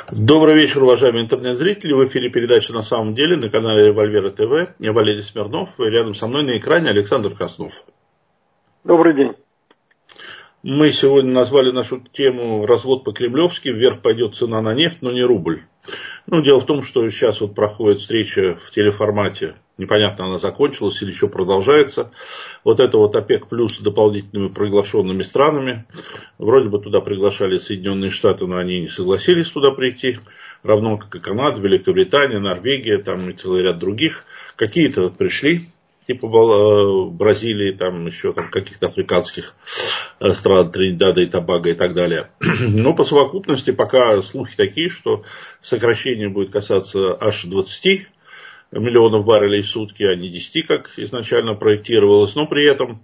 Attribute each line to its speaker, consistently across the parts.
Speaker 1: Добрый вечер, уважаемые интернет-зрители. В эфире передача «На самом деле» на канале Револьвера ТВ. Я Валерий Смирнов. И рядом со мной на экране Александр Краснов.
Speaker 2: Добрый день.
Speaker 1: Мы сегодня назвали нашу тему «Развод по-кремлевски». Вверх пойдет цена на нефть, но не рубль. Дело в том, что сейчас проходит встреча в телеформате. Непонятно, она закончилась или еще продолжается. Это ОПЕК плюс с дополнительными приглашенными странами. Вроде бы туда приглашали Соединенные Штаты, но они не согласились туда прийти. Равно как и Канада, Великобритания, Норвегия, там и целый ряд других. Какие-то пришли, типа Бразилии, там еще каких-то африканских стран, Тринидада и Тобаго и так далее. Но по совокупности пока слухи такие, что сокращение будет касаться аж 20 миллионов баррелей в сутки, а не 10, как изначально проектировалось. Но при этом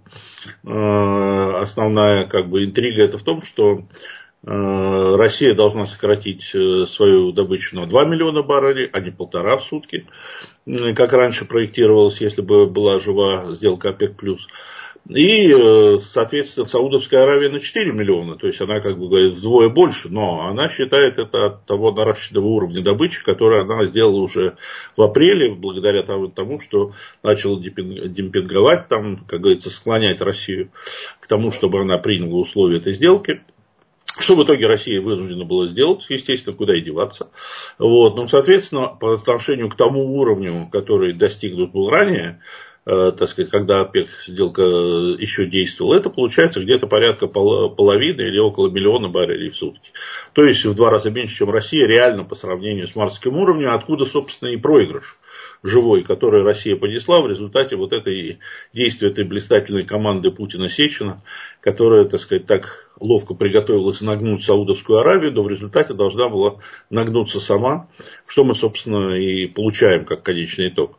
Speaker 1: основная интрига это в том, что Россия должна сократить свою добычу на 2 миллиона баррелей, а не 1,5 в сутки, как раньше проектировалось, если бы была жива сделка ОПЕК+. И, соответственно, Саудовская Аравия на 4 миллиона, то есть она говорит вдвое больше, но она считает это от того наращенного уровня добычи, который она сделала уже в апреле, благодаря тому, что начала демпинговать, как говорится, склонять Россию к тому, чтобы она приняла условия этой сделки. Что в итоге Россия вынуждена была сделать, естественно, куда и деваться. Соответственно, по отношению к тому уровню, который достигнут был ранее, когда ОПЕК сделка еще действовала, это получается где-то порядка половины или около миллиона баррелей в сутки. То есть в 2 раза меньше, чем Россия, реально по сравнению с мартовским уровнем, откуда, собственно, и проигрыш живой, который Россия понесла в результате этой действия этой блистательной команды Путина-Сечина, которая, так ловко приготовилась нагнуть Саудовскую Аравию, но в результате должна была нагнуться сама, что мы, собственно, и получаем как конечный итог.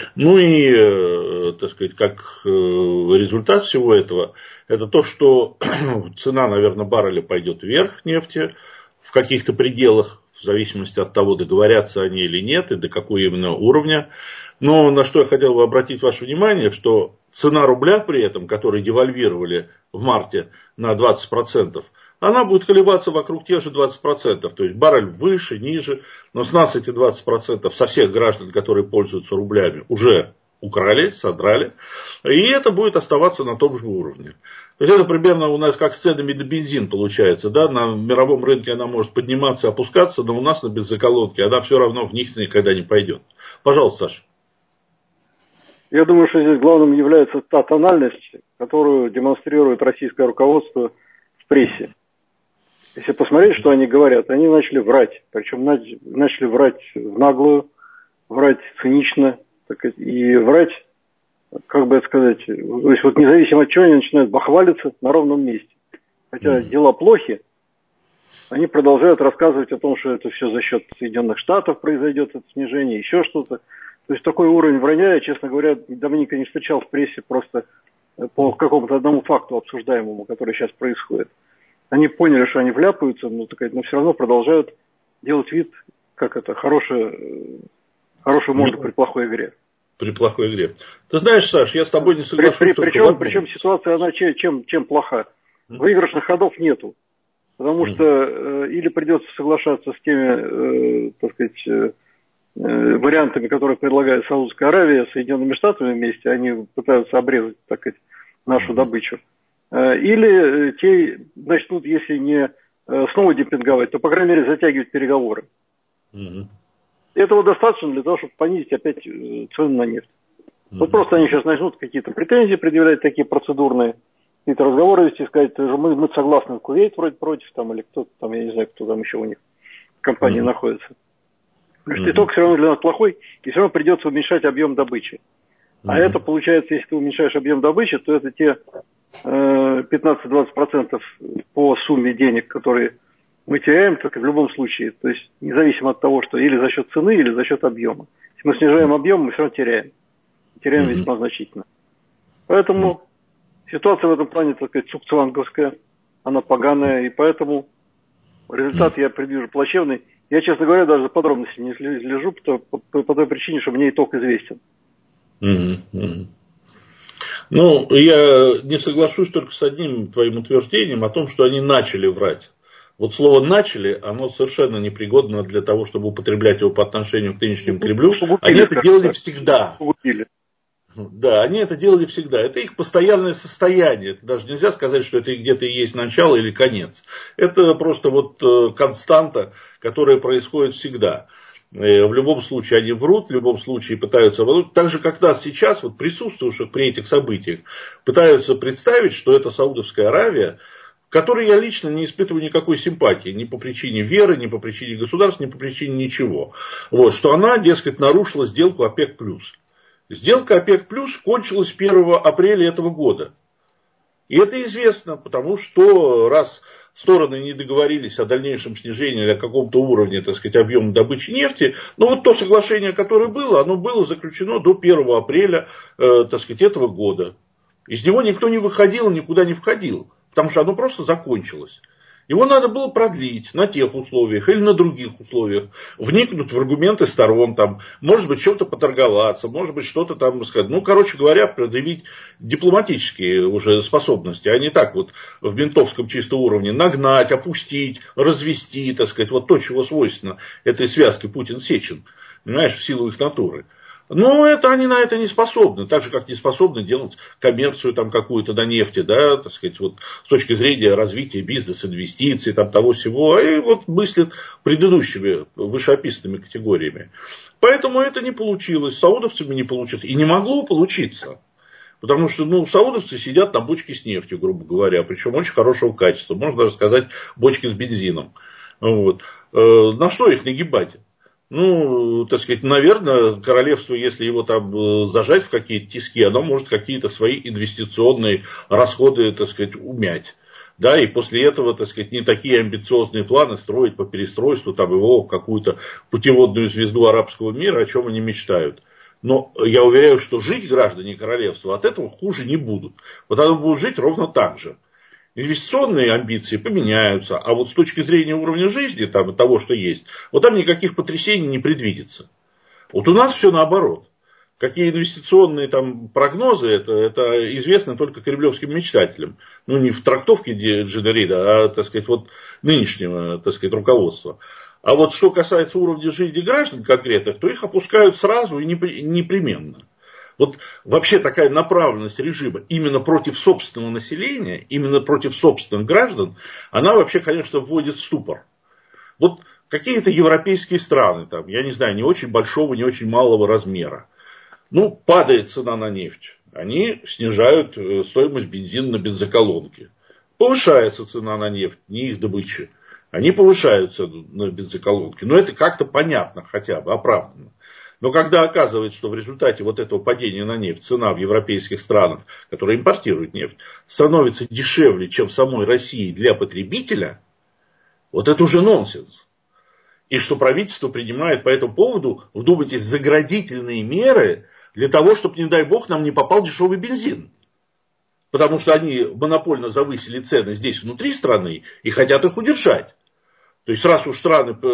Speaker 1: Как результат всего этого, это то, что цена, наверное, барреля пойдет вверх нефти в каких-то пределах, в зависимости от того, договорятся они или нет, и до какого именно уровня. Но на что я хотел бы обратить ваше внимание, что цена рубля при этом, который девальвировали в марте на 20%, она будет колебаться вокруг тех же 20%. То есть баррель выше, ниже, но с нас эти 20% со всех граждан, которые пользуются рублями, уже украли, содрали, и это будет оставаться на том же уровне. То есть это примерно у нас как с ценами на бензин получается, да, на мировом рынке она может подниматься, опускаться, но у нас на бензоколонке она все равно в них никогда не пойдет. Пожалуйста, Саша.
Speaker 2: Я думаю, что здесь главным является та тональность, которую демонстрирует российское руководство в прессе. Если посмотреть, что они говорят, они начали врать. Причем начали врать в наглую, врать цинично, и врать, то есть независимо от чего, они начинают бахвалиться на ровном месте. Хотя дела плохи, они продолжают рассказывать о том, что это все за счет Соединенных Штатов произойдет, это снижение, еще что-то. То есть такой уровень вранья, я, честно говоря, давненько не встречал в прессе просто по какому-то одному факту обсуждаемому, который сейчас происходит. Они поняли, что они вляпаются, но все равно продолжают делать вид, хорошую морду при плохой игре.
Speaker 1: При плохой игре. Ты знаешь, Саш, я с тобой не соглашусь.
Speaker 2: Причем ситуация, она чем плоха? Выигрышных ходов нету. Потому что или придется соглашаться с теми, вариантами, которые предлагает Саудовская Аравия с Соединенными Штатами вместе, они пытаются обрезать, нашу добычу. Или те начнут, если не снова демпинговать, то, по крайней мере, затягивать переговоры. Этого достаточно для того, чтобы понизить опять цены на нефть. Просто они сейчас начнут какие-то претензии предъявлять, такие процедурные, какие-то разговоры вести, сказать, мы согласны, Кувейт вроде против, или кто-то там, я не знаю, кто там еще у них в компании находится. Потому что итог все равно для нас плохой, и все равно придется уменьшать объем добычи. А это получается, если ты уменьшаешь объем добычи, то это те 15-20% по сумме денег, которые мы теряем, только в любом случае. То есть независимо от того, что или за счет цены, или за счет объема. Если мы снижаем объем, мы все равно теряем. Теряем весьма значительно. Поэтому ситуация в этом плане, цукцванговская, она поганая, и поэтому результат я предвижу плачевный. Я, честно говоря, даже за подробностями не слежу, по той причине, что мне итог известен.
Speaker 1: Я не соглашусь только с одним твоим утверждением о том, что они начали врать. Вот слово «начали», оно совершенно непригодно для того, чтобы употреблять его по отношению к нынешнему Кремлю. Они это делали всегда. Да, они это делали всегда. Это их постоянное состояние. Это даже нельзя сказать, что это где-то и есть начало или конец. Это просто вот константа, которая происходит всегда. В любом случае они врут, в любом случае пытаются врут. Так же, как нас сейчас, вот присутствующих при этих событиях, пытаются представить, что это Саудовская Аравия, к которой я лично не испытываю никакой симпатии. Ни по причине веры, ни по причине государства, ни по причине ничего. Вот, что она, дескать, нарушила сделку ОПЕК+. Сделка ОПЕК+ кончилась 1 апреля этого года. И это известно, потому что раз стороны не договорились о дальнейшем снижении или о каком-то уровне, так сказать, объема добычи нефти, но вот то соглашение, которое было, оно было заключено до 1 апреля, так сказать, этого года. Из него никто не выходил, никуда не входил, потому что оно просто закончилось. Его надо было продлить на тех условиях или на других условиях, вникнуть в аргументы сторон, там, может быть, чем-то поторговаться, может быть, что-то там сказать. Ну, короче говоря, проявить дипломатические уже способности, а не так вот в ментовском чисто уровне нагнать, опустить, развести, так сказать, вот то, чего свойственно этой связке Путин-Сечин, понимаешь, в силу их натуры. Но это они на это не способны, так же, как не способны делать коммерцию там какую-то на нефти, да, так сказать, вот с точки зрения развития бизнеса, инвестиций, там того всего, и вот мыслят предыдущими вышеописанными категориями. Поэтому это не получилось, с саудовцами не получилось, и не могло получиться. Потому что, ну, саудовцы сидят на бочке с нефтью, грубо говоря, причем очень хорошего качества, можно даже сказать, бочки с бензином. Вот. На что их нагибать? Ну, так сказать, наверное, королевство, если его там зажать в какие-то тиски, оно может какие-то свои инвестиционные расходы, так сказать, умять. Да, и после этого, так сказать, не такие амбициозные планы строить по перестройству там его в какую-то путеводную звезду арабского мира, о чем они мечтают. Но я уверяю, что жить граждане королевства от этого хуже не будут. Вот они будут жить ровно так же. Инвестиционные амбиции поменяются, а вот с точки зрения уровня жизни, там, того, что есть, вот там никаких потрясений не предвидится. Вот у нас все наоборот. Какие инвестиционные там прогнозы, это известно только кремлевским мечтателям. Ну, не в трактовке Джида Рида, а, так сказать, вот нынешнего, так сказать, руководства. А вот что касается уровня жизни граждан конкретных, то их опускают сразу и непременно. Вот вообще такая направленность режима именно против собственного населения, именно против собственных граждан, она вообще, конечно, вводит в ступор. Вот какие-то европейские страны, там, я не знаю, не очень большого, не очень малого размера. Ну, падает цена на нефть. Они снижают стоимость бензина на бензоколонке. Повышается цена на нефть, не их добыча. Они повышают цену на бензоколонке. Но это как-то понятно хотя бы, оправданно. Но когда оказывается, что в результате вот этого падения на нефть цена в европейских странах, которые импортируют нефть, становится дешевле, чем в самой России для потребителя, вот это уже нонсенс. И что правительство принимает по этому поводу, вдумайтесь, заградительные меры для того, чтобы, не дай бог, нам не попал дешевый бензин. Потому что они монопольно завысили цены здесь внутри страны и хотят их удержать. То есть, раз уж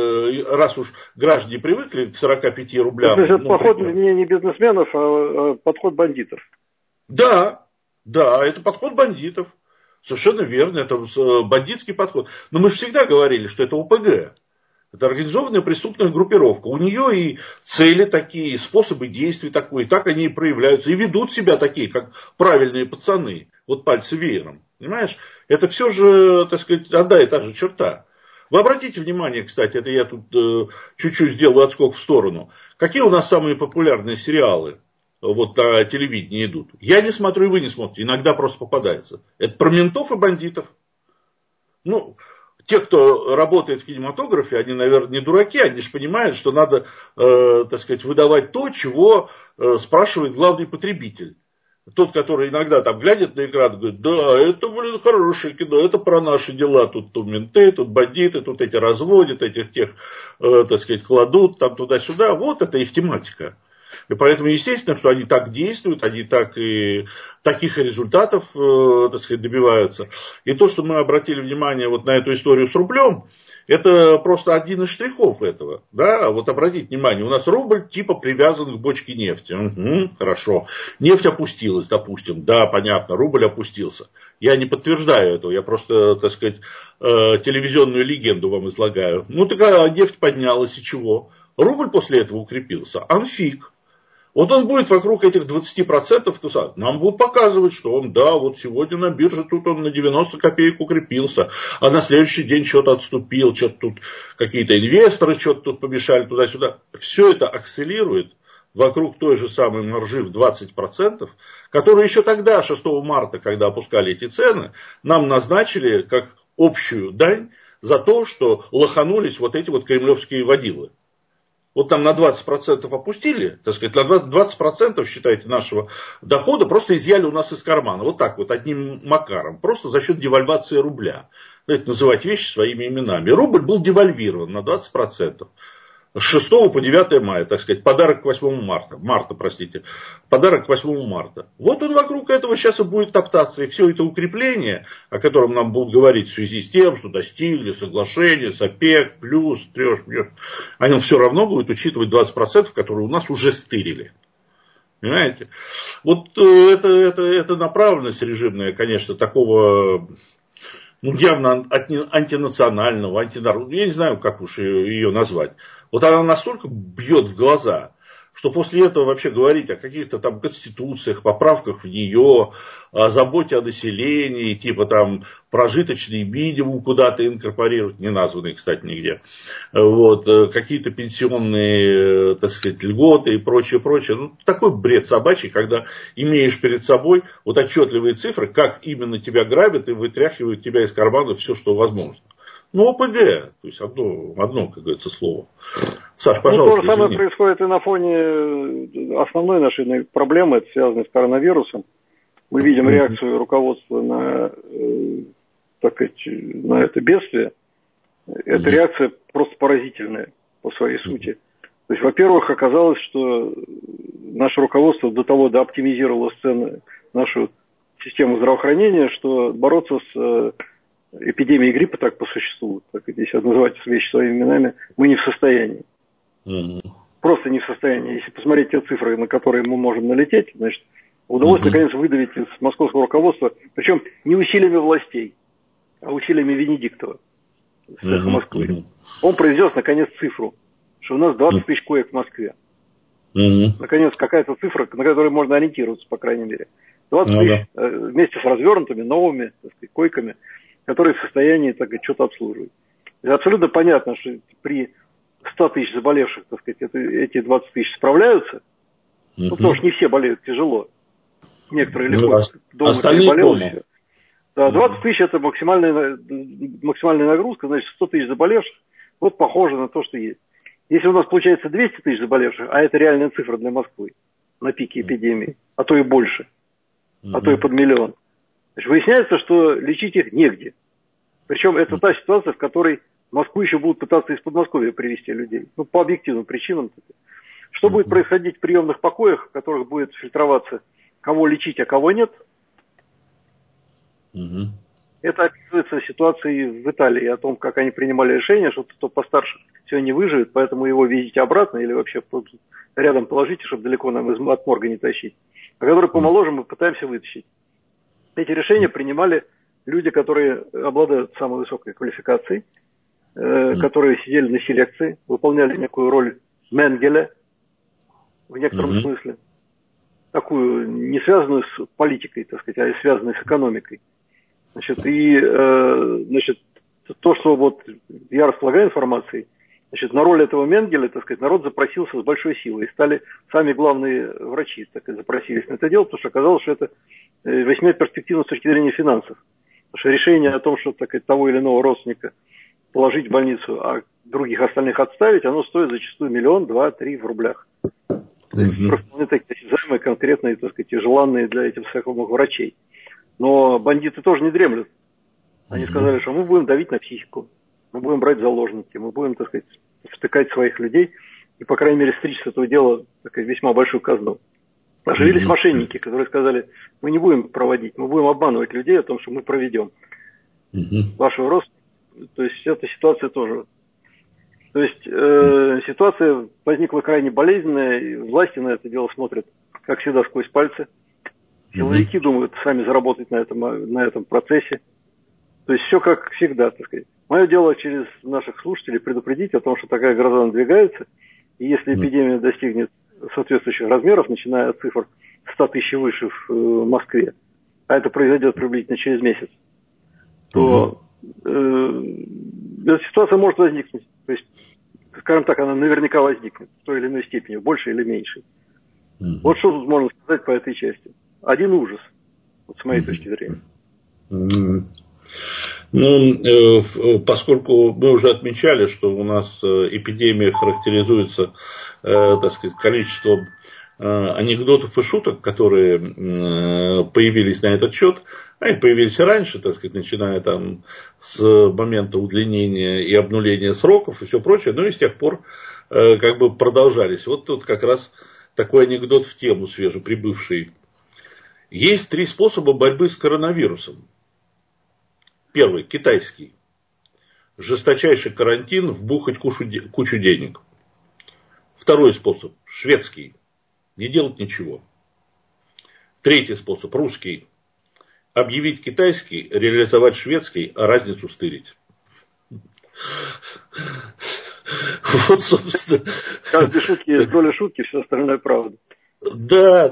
Speaker 1: граждане привыкли к 45 рублям.
Speaker 2: Это подход не бизнесменов, а подход бандитов.
Speaker 1: Да, это подход бандитов. Совершенно верно, это бандитский подход. Но мы же всегда говорили, что это ОПГ. Это организованная преступная группировка. У нее и цели такие, и способы действий такие, и так они и проявляются. И ведут себя такие, как правильные пацаны. Вот пальцы веером. Понимаешь? Это все же, так сказать, одна и та же черта. Вы обратите внимание, кстати, это я тут чуть-чуть сделаю отскок в сторону. Какие у нас самые популярные сериалы вот на телевидении идут? Я не смотрю, и вы не смотрите. Иногда просто попадается. Это про ментов и бандитов. Ну, те, кто работает в кинематографе, они, наверное, не дураки. Они же понимают, что надо, так сказать, выдавать то, чего спрашивает главный потребитель. Тот, который иногда там глядит на экран, говорит, да, это, блин, хорошее кино, это про наши дела, тут менты, тут бандиты, тут эти разводят, этих тех, так сказать, кладут там туда-сюда, вот это их тематика. И поэтому, естественно, что они так действуют, они так и таких результатов, так сказать, добиваются. И то, что мы обратили внимание вот на эту историю с рублем, это просто один из штрихов этого. Да? Вот обратите внимание, у нас рубль типа привязан к бочке нефти. Угу, хорошо. Нефть опустилась, допустим. Да, понятно, рубль опустился. Я не подтверждаю этого, я просто, так сказать, телевизионную легенду вам излагаю. Ну, такая нефть поднялась, и чего? Рубль после этого укрепился. Анфиг. Вот он будет вокруг этих 20% тусоваться. Нам будут показывать, что он, да, вот сегодня на бирже тут он на 90 копеек укрепился, а на следующий день что-то отступил, что-то тут какие-то инвесторы что-то тут помешали туда-сюда. Все это акселерирует вокруг той же самой маржи в 20%, которую еще тогда, 6 марта, когда опускали эти цены, нам назначили как общую дань за то, что лоханулись вот эти вот кремлевские водилы. Вот там на 20% опустили, так сказать, на 20%, считайте, нашего дохода просто изъяли у нас из кармана. Вот так вот, одним макаром. Просто за счет девальвации рубля. Давайте называть вещи своими именами. Рубль был девальвирован на 20%. С 6 по 9 мая, так сказать, подарок к 8 марта, подарок к 8 марта. Вот он вокруг этого сейчас и будет топтаться. И все это укрепление, о котором нам будут говорить в связи с тем, что достигли соглашения с ОПЕК, плюс, трешь, они все равно будут учитывать 20%, которые у нас уже стырили. Понимаете? Вот это направленность режимная, конечно, такого... Ну, явно антинационального, антинародного, я не знаю, как уж ее назвать. Вот она настолько бьет в глаза, что после этого вообще говорить о каких-то там конституциях, поправках в нее, о заботе о населении, типа там прожиточный минимум куда-то инкорпорировать, не названный, кстати, нигде, вот, какие-то пенсионные, так сказать, льготы и прочее, прочее. Ну, такой бред собачий, когда имеешь перед собой вот отчетливые цифры, как именно тебя грабят и вытряхивают тебя из кармана все, что возможно. Ну, ОПГ, то есть одно, как говорится, слово. Саш, пожалуйста,
Speaker 2: то же самое
Speaker 1: извини.
Speaker 2: происходит и на фоне основной нашей проблемы, это связано с коронавирусом. Мы видим реакцию руководства на, так сказать, на это бедствие. Эта реакция просто поразительная по своей сути. То есть, во-первых, оказалось, что наше руководство до того дооптимизировало нашу систему здравоохранения, что бороться с эпидемией гриппа так по существу, так если называть вещи своими именами, мы не в состоянии. Просто не в состоянии. Если посмотреть те цифры, на которые мы можем налететь, значит, удалось наконец выдавить из московского руководства, причем не усилиями властей, а усилиями Венедиктова, цеха Москвы. Он произнес наконец цифру, что у нас 20 тысяч коек в Москве. Наконец какая-то цифра, на которой можно ориентироваться, по крайней мере. 20 тысяч вместе с развернутыми новыми, так сказать, койками, которые в состоянии, так сказать, что-то обслуживать. И абсолютно понятно, что при 100 тысяч заболевших, так сказать, эти 20 тысяч справляются. Ну, потому что не все болеют тяжело. Некоторые легко дома переболел. Да, 20 тысяч это максимальная нагрузка, значит 100 тысяч заболевших. Вот похоже на то, что есть. Если у нас получается 200 тысяч заболевших, а это реальная цифра для Москвы на пике эпидемии, а то и больше, а то и под миллион. Значит, выясняется, что лечить их негде. Причем это та ситуация, в которой в Москву еще будут пытаться из Подмосковья привезти людей. Ну, по объективным причинам. Что будет происходить в приемных покоях, в которых будет фильтроваться, кого лечить, а кого нет? Это описывается ситуацией в Италии, о том, как они принимали решение, что кто постарше все не выживет, поэтому его везите обратно или вообще рядом положите, чтобы далеко нам от морга не тащить. А который помоложе, мы пытаемся вытащить. Эти решения принимали люди, которые обладают самой высокой квалификацией, которые сидели на селекции, выполняли некую роль Менгеля в некотором смысле, такую не связанную с политикой, так сказать, а связанную с экономикой. Значит, то, что вот я располагаю информацией, значит, на роль этого Менгеля, так сказать, народ запросился с большой силой. И стали сами главные врачи, так сказать, запросились на это дело, потому что оказалось, что это весьма перспективно с точки зрения финансов. Потому что решение о том, что, так сказать, того или иного родственника положить в больницу, а других остальных отставить, оно стоит зачастую 1, 2, 3 миллиона в рублях. Просто такие осязаемые, конкретные, так сказать, и желанные для этих всех врачей. Но бандиты тоже не дремлют. Они сказали, что мы будем давить на психику, мы будем брать заложники, мы будем, так сказать, втыкать своих людей и, по крайней мере, стричь с этого дела весьма большую казну. Оживились мошенники, которые сказали, мы не будем проводить, мы будем обманывать людей о том, что мы проведем вашего роста. То есть эта ситуация тоже. То есть ситуация возникла крайне болезненная, и власти на это дело смотрят, как всегда, сквозь пальцы. Силовики думают сами заработать на этом процессе. То есть все как всегда, так сказать. Мое дело через наших слушателей предупредить о том, что такая гроза надвигается, и если эпидемия достигнет соответствующих размеров, начиная от цифр 100 тысяч и выше в Москве, а это произойдет приблизительно через месяц, то эта ситуация может возникнуть. То есть, скажем так, она наверняка возникнет в той или иной степени, большей или меньшей. Вот что тут можно сказать по этой части. Один ужас, вот с моей точки зрения.
Speaker 1: Ну, поскольку мы уже отмечали, что у нас эпидемия характеризуется, так сказать, количеством анекдотов и шуток, которые появились на этот счет, они появились и раньше, так сказать, начиная там с момента удлинения и обнуления сроков и все прочее, но и с тех пор как бы продолжались. Вот тут как раз такой анекдот в тему свежеприбывший. Есть 3 способа борьбы с коронавирусом. Первый, китайский. Жесточайший карантин, вбухать кучу денег. Второй способ, шведский. Не делать ничего. Третий способ, русский. Объявить китайский, реализовать шведский, а разницу стырить. Вот, собственно.
Speaker 2: Каждой шутки есть доля шутки, все остальное правда.
Speaker 1: Да.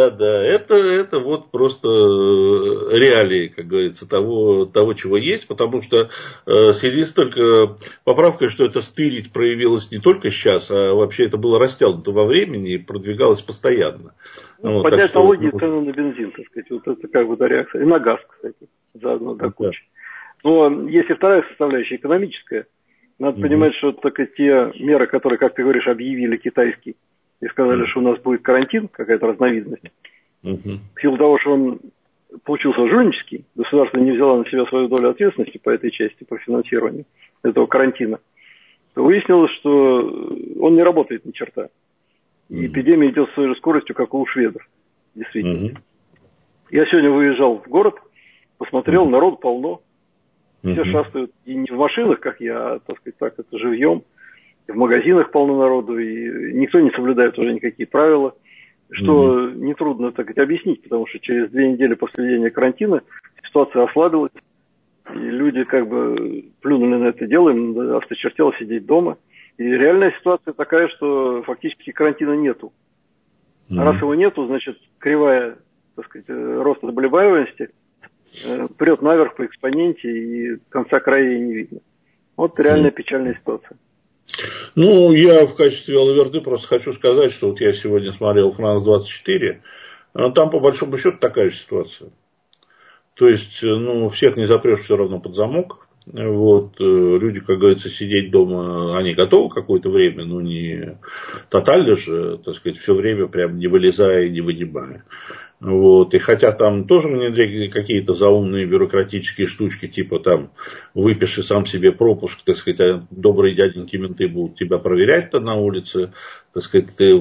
Speaker 1: Это вот просто реалии, как говорится, того, чего есть, потому что в связи с только поправкой, что это стырить проявилось не только сейчас, а вообще это было растянуто во времени и продвигалось постоянно.
Speaker 2: Ну, поднять налоги и цены на бензин, так сказать, вот это как бы реакция. И на газ, кстати, заодно до кучи. Но есть и вторая составляющая, экономическая. Надо понимать, что только те меры, которые, как ты говоришь, объявили китайский, и сказали, что у нас будет карантин, какая-то разновидность. В силу того, что он получился жульнический, государство не взяло на себя свою долю ответственности по этой части, по финансированию этого карантина, то выяснилось, что он не работает ни черта. И эпидемия идет с той же скоростью, как у шведов. Действительно. Я сегодня выезжал в город, посмотрел, народ полно. Все шастают и не в машинах, как я, так сказать, так это живьем. В магазинах полно народу, и никто не соблюдает уже никакие правила, что нетрудно так сказать, объяснить, потому что через 2 недели после введения карантина ситуация ослабилась, и люди как бы плюнули на это дело, им осточертело сидеть дома. И реальная ситуация такая, что фактически карантина нету. А раз его нету, значит, кривая, так сказать, роста заболеваемости прет наверх по экспоненте, и конца края не видно. Вот реальная печальная ситуация.
Speaker 1: Ну, я в качестве алаверды просто хочу сказать, что вот я сегодня смотрел «Франс-24», там по большому счету такая же ситуация. То есть, ну, всех не запрешь все равно под замок. Вот, люди, как говорится, сидеть дома, они готовы какое-то время, но не тотально же, так сказать, все время прям не вылезая и не вынимая. Вот, и хотя там тоже внедрили какие-то заумные бюрократические штучки, типа там выпиши сам себе пропуск, так сказать, добрые дяденьки менты будут тебя проверять-то на улице, так сказать, ты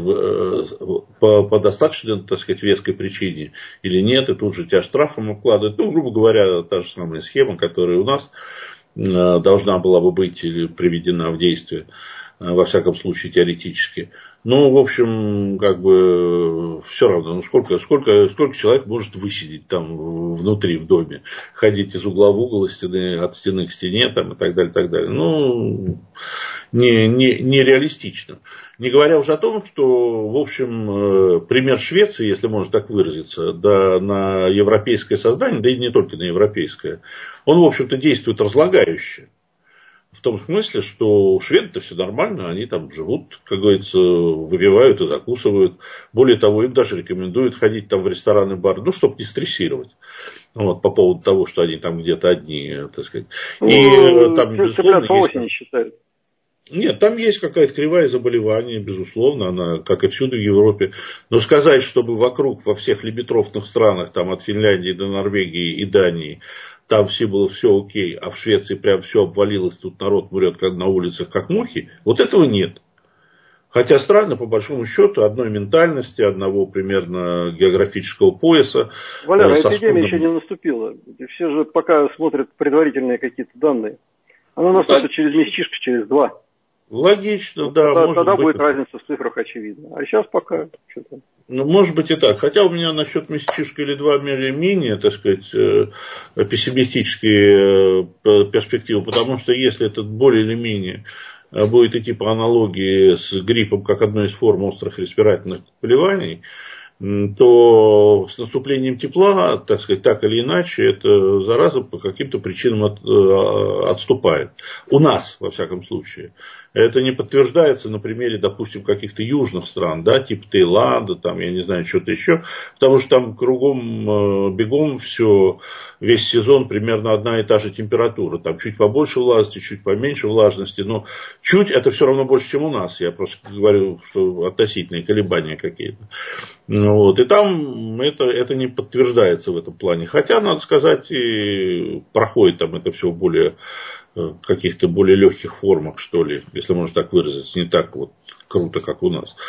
Speaker 1: по достаточно, так сказать, веской причине или нет, и тут же тебя штрафом обкладывают. Ну, грубо говоря, та же самая схема, которая у нас должна была бы быть или приведена в действие, во всяком случае теоретически. Ну, в общем, как бы все равно, ну, сколько человек может высидеть там внутри, в доме, ходить из угла в угол, от стены к стене там, и так далее, так далее. Ну, нереалистично. Не говоря уже о том, что, в общем, пример Швеции, если можно так выразиться, да, на европейское создание, да и не только на европейское, он, в общем-то, действует разлагающе. В том смысле, что у шведов все нормально, они там живут, как говорится, выпивают и закусывают. Более того, им даже рекомендуют ходить там в рестораны, бары, ну, чтобы не стрессировать. Вот, по поводу того, что они там где-то одни, так сказать. И там, безусловно, есть...
Speaker 2: считают.
Speaker 1: Нет, там есть какая-то кривая заболевания, безусловно, она, как и всюду в Европе. Но сказать, чтобы вокруг, во всех лимитрофных странах, там от Финляндии до Норвегии и Дании, там все было все окей, а в Швеции прям все обвалилось, тут народ мрет как на улицах, как мухи, вот этого нет. Хотя страны, по большому счету, одной ментальности, одного примерно географического пояса.
Speaker 2: Валера, эпидемия еще не наступила. Все же пока смотрят предварительные какие-то данные. Она наступит через месячишко, через 2.
Speaker 1: Логично,
Speaker 2: вот
Speaker 1: да.
Speaker 2: Тогда будет разница в цифрах очевидна. А сейчас пока что-то...
Speaker 1: Ну, может быть и так. Хотя у меня насчет месячишка или 2 менее, так сказать, пессимистические перспективы. Потому что если это более или менее будет идти по аналогии с гриппом как одной из форм острых респираторных заболеваний, то с наступлением тепла, так сказать, так или иначе, эта зараза по каким-то причинам отступает. У нас, во всяком случае. Это не подтверждается на примере, допустим, каких-то южных стран, да, типа Таиланда, там, я не знаю, что-то еще, потому что там кругом бегом все, весь сезон примерно одна и та же температура, там чуть побольше влажности, чуть поменьше влажности, но чуть это все равно больше, чем у нас, я просто говорю, что относительные колебания какие-то. Вот, и там это не подтверждается в этом плане, хотя, надо сказать, и проходит там это все более каких-то более легких формах, что ли, если можно так выразиться, не так вот круто, как у нас.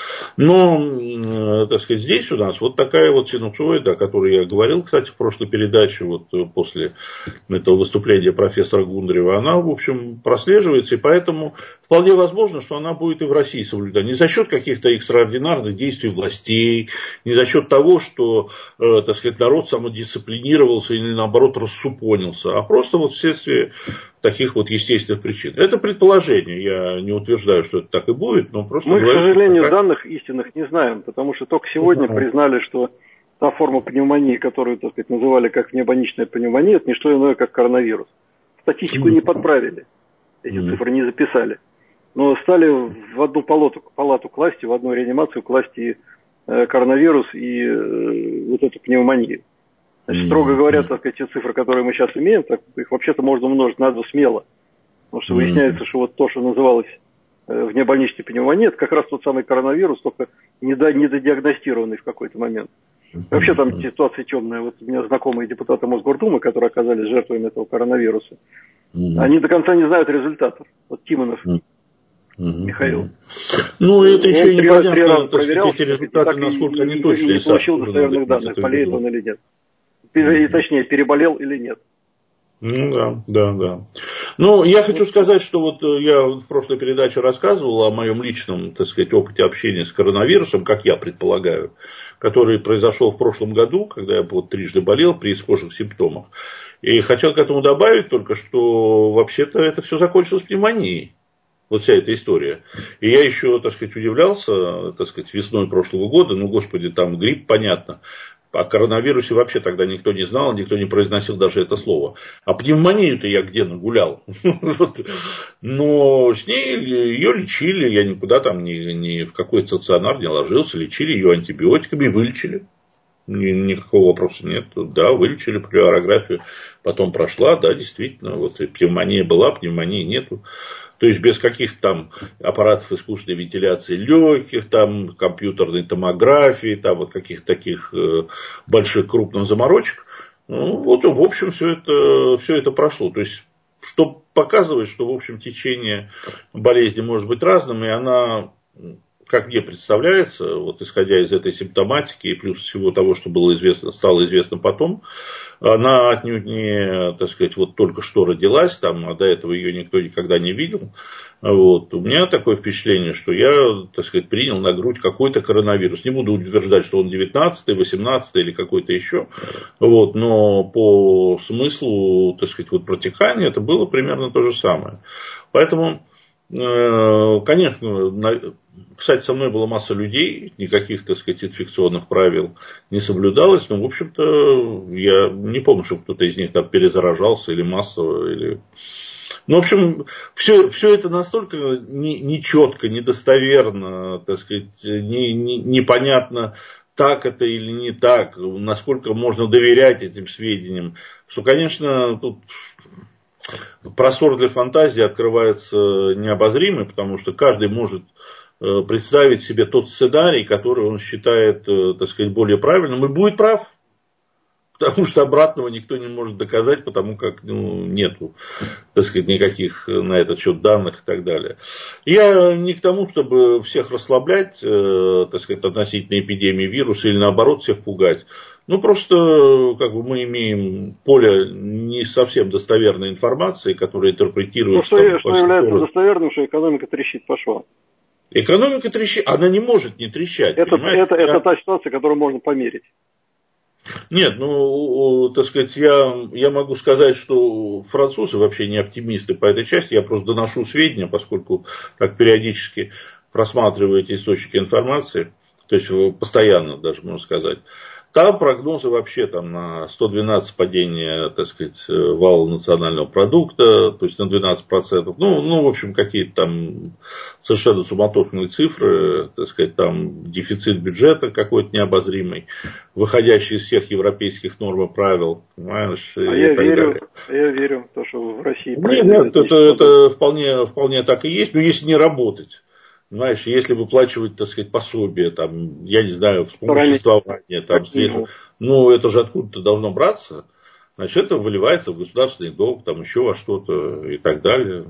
Speaker 1: Но, так сказать, здесь у нас вот такая вот синусоида, о которой я говорил, кстати, в прошлой передаче, вот после этого выступления профессора Гундарева, она, в общем, прослеживается, и поэтому вполне возможно, что она будет и в России соблюдена. Не за счет каких-то экстраординарных действий властей, не за счет того, что, так сказать, народ самодисциплинировался или, наоборот, рассупонился, а просто вот вследствие таких вот естественных причин. Это предположение, я не утверждаю, что это так и будет, но просто...
Speaker 2: Мы, к сожалению, данных истинных не знаем, потому что только сегодня признали, что та форма пневмонии, которую, так сказать, называли как внебольничная пневмония, это не что иное, как коронавирус. Статистику не подправили, эти цифры не записали. Но стали в одну палату класть, в одну реанимацию класть и коронавирус, и вот эту пневмонию. Значит, строго говоря, так сказать, те цифры, которые мы сейчас имеем, так, их вообще-то можно умножить на 2 смело. Потому что выясняется, что вот то, что называлось внебольничной пневмонией, это как раз тот самый коронавирус, только недодиагностированный в какой-то момент. Вообще там ситуация темная. Вот у меня знакомые депутаты Мосгордумы, которые оказались жертвами этого коронавируса, они до конца не знают результатов. Вот Тимонов Михаил.
Speaker 1: Ну, это еще и непонятно,
Speaker 2: проверял,
Speaker 1: эти результаты, насколько они точные.
Speaker 2: И не получил достоверных данных, болеет он или нет. И, точнее, переболел или нет.
Speaker 1: Ну да. Ну, я хочу сказать, что вот я в прошлой передаче рассказывал о моем личном, так сказать, опыте общения с коронавирусом, как я предполагаю, который произошел в прошлом году, когда я вот трижды болел при схожих симптомах. И хотел к этому добавить только, что вообще-то это все закончилось пневмонией. Вот вся эта история. И я еще, так сказать, удивлялся, так сказать, весной прошлого года, ну, господи, там грипп, понятно. О коронавирусе вообще тогда никто не знал, никто не произносил даже это слово. А пневмонию-то я где нагулял. Но с ней ее лечили, я никуда там ни в какой стационар не ложился, лечили ее антибиотиками и вылечили. Никакого вопроса нет. Да, вылечили флюорографию, потом прошла, да, действительно, вот и пневмония была, пневмонии нету. То есть без каких-то там аппаратов искусственной вентиляции легких, там компьютерной томографии, там вот каких-то таких больших крупных заморочек. Ну, вот, в общем, все это прошло. То есть, что показывает, что, в общем, течение болезни может быть разным, и она, как мне представляется, вот исходя из этой симптоматики и плюс всего того, что было известно, стало известно потом, она отнюдь не, так сказать, вот только что родилась, там, а до этого ее никто никогда не видел. Вот. У меня такое впечатление, что я, так сказать, принял на грудь какой-то коронавирус. Не буду утверждать, что он 19-й, 18-й или какой-то еще. Вот. Но по смыслу, так сказать, вот протекания это было примерно то же самое. Поэтому, конечно, кстати, со мной была масса людей, никаких, так сказать, инфекционных правил не соблюдалось, но, в общем-то, я не помню, что кто-то из них там перезаражался или массово, или... Ну, в общем, все это настолько нечетко, недостоверно, так сказать, непонятно, так это или не так, насколько можно доверять этим сведениям, что, конечно, тут простор для фантазии открывается необозримый, потому что каждый может представить себе тот сценарий, который он считает, так сказать, более правильным, и будет прав. Потому что обратного никто не может доказать, потому как нету, так сказать, никаких на этот счет данных и так далее. Я не к тому, чтобы всех расслаблять, так сказать, относительно эпидемии вируса или наоборот всех пугать. Просто как бы мы имеем поле не совсем достоверной информации, которая интерпретируется.
Speaker 2: Что является достоверным, что экономика трещит по швам.
Speaker 1: Экономика трещит, она не может не трещать.
Speaker 2: Это та ситуация, которую можно померить.
Speaker 1: Нет, так сказать, я могу сказать, что французы вообще не оптимисты по этой части. Я просто доношу сведения, поскольку так периодически просматриваю эти источники информации. То есть постоянно даже, можно сказать. Там прогнозы вообще там на 112 падения, так сказать, вала национального продукта, то есть на 12%. В общем, какие-то там совершенно суматошные цифры, так сказать, там дефицит бюджета какой-то необозримый, выходящий из всех европейских норм и правил, понимаешь,
Speaker 2: я верю в то, что в России...
Speaker 1: Нет, это вполне так и есть, но если не работать. Понимаешь, если выплачивать, так сказать, пособие, там, я не знаю, вспомоществование, там, средства, это же откуда-то должно браться, значит, это выливается в государственный долг, там, еще во что-то и так далее.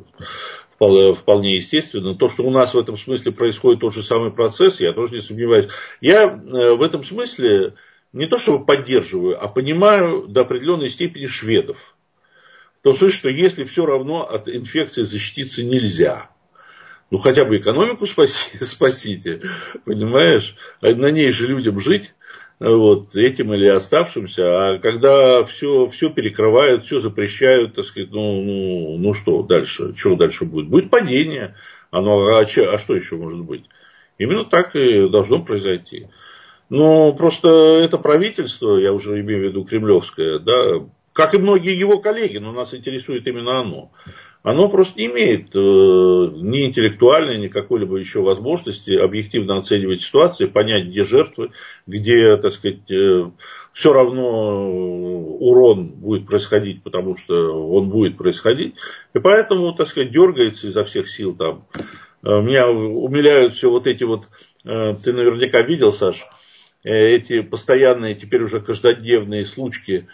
Speaker 1: Это вполне естественно. То, что у нас в этом смысле происходит тот же самый процесс, я тоже не сомневаюсь. Я в этом смысле не то чтобы поддерживаю, а понимаю до определенной степени шведов. В том смысле, что если все равно от инфекции защититься нельзя, хотя бы экономику спасите, понимаешь? На ней же людям жить, этим или оставшимся. А когда все перекрывают, все запрещают, так сказать, что дальше? Что дальше будет? Будет падение. А что еще может быть? Именно так и должно произойти. Но просто это правительство, я уже имею в виду кремлевское, да, как и многие его коллеги, но нас интересует именно оно просто не имеет ни интеллектуальной, ни какой-либо еще возможности объективно оценивать ситуацию, понять, где жертвы, где, так сказать, все равно урон будет происходить, потому что он будет происходить. И поэтому, так сказать, дергается изо всех сил там. Меня умиляют все эти ты наверняка видел, Саш, эти постоянные, теперь уже каждодневные случаи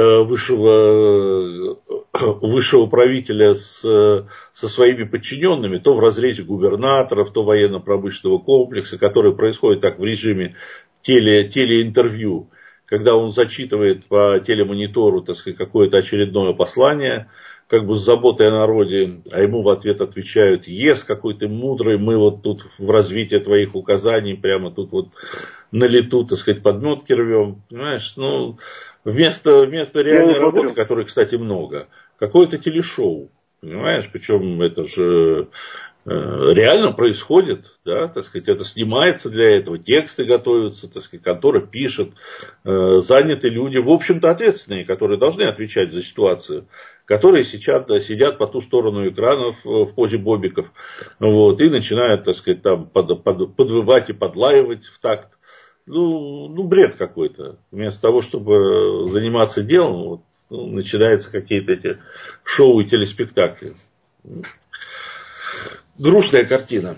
Speaker 1: высшего правителя со своими подчиненными, то в разрезе губернаторов, то военно-промышленного комплекса, который происходит так в режиме телеинтервью, когда он зачитывает по телемонитору, так сказать, какое-то очередное послание, как бы с заботой о народе, а ему в ответ отвечают: «Ес, какой ты мудрый, мы тут в развитии твоих указаний прямо тут на лету, так сказать, подметки рвем». Понимаешь, вместо реальной работы, которой, кстати, много, какое-то телешоу. Понимаешь, причем это же реально происходит, да, так сказать, это снимается для этого, тексты готовятся, так сказать, контора пишет, заняты люди, в общем-то, ответственные, которые должны отвечать за ситуацию, которые сейчас сидят по ту сторону экранов в позе бобиков, и начинают, так сказать, там подвывать и подлаивать в такт. Бред какой-то. Вместо того, чтобы заниматься делом, начинаются какие-то эти шоу и телеспектакли. Грустная картина.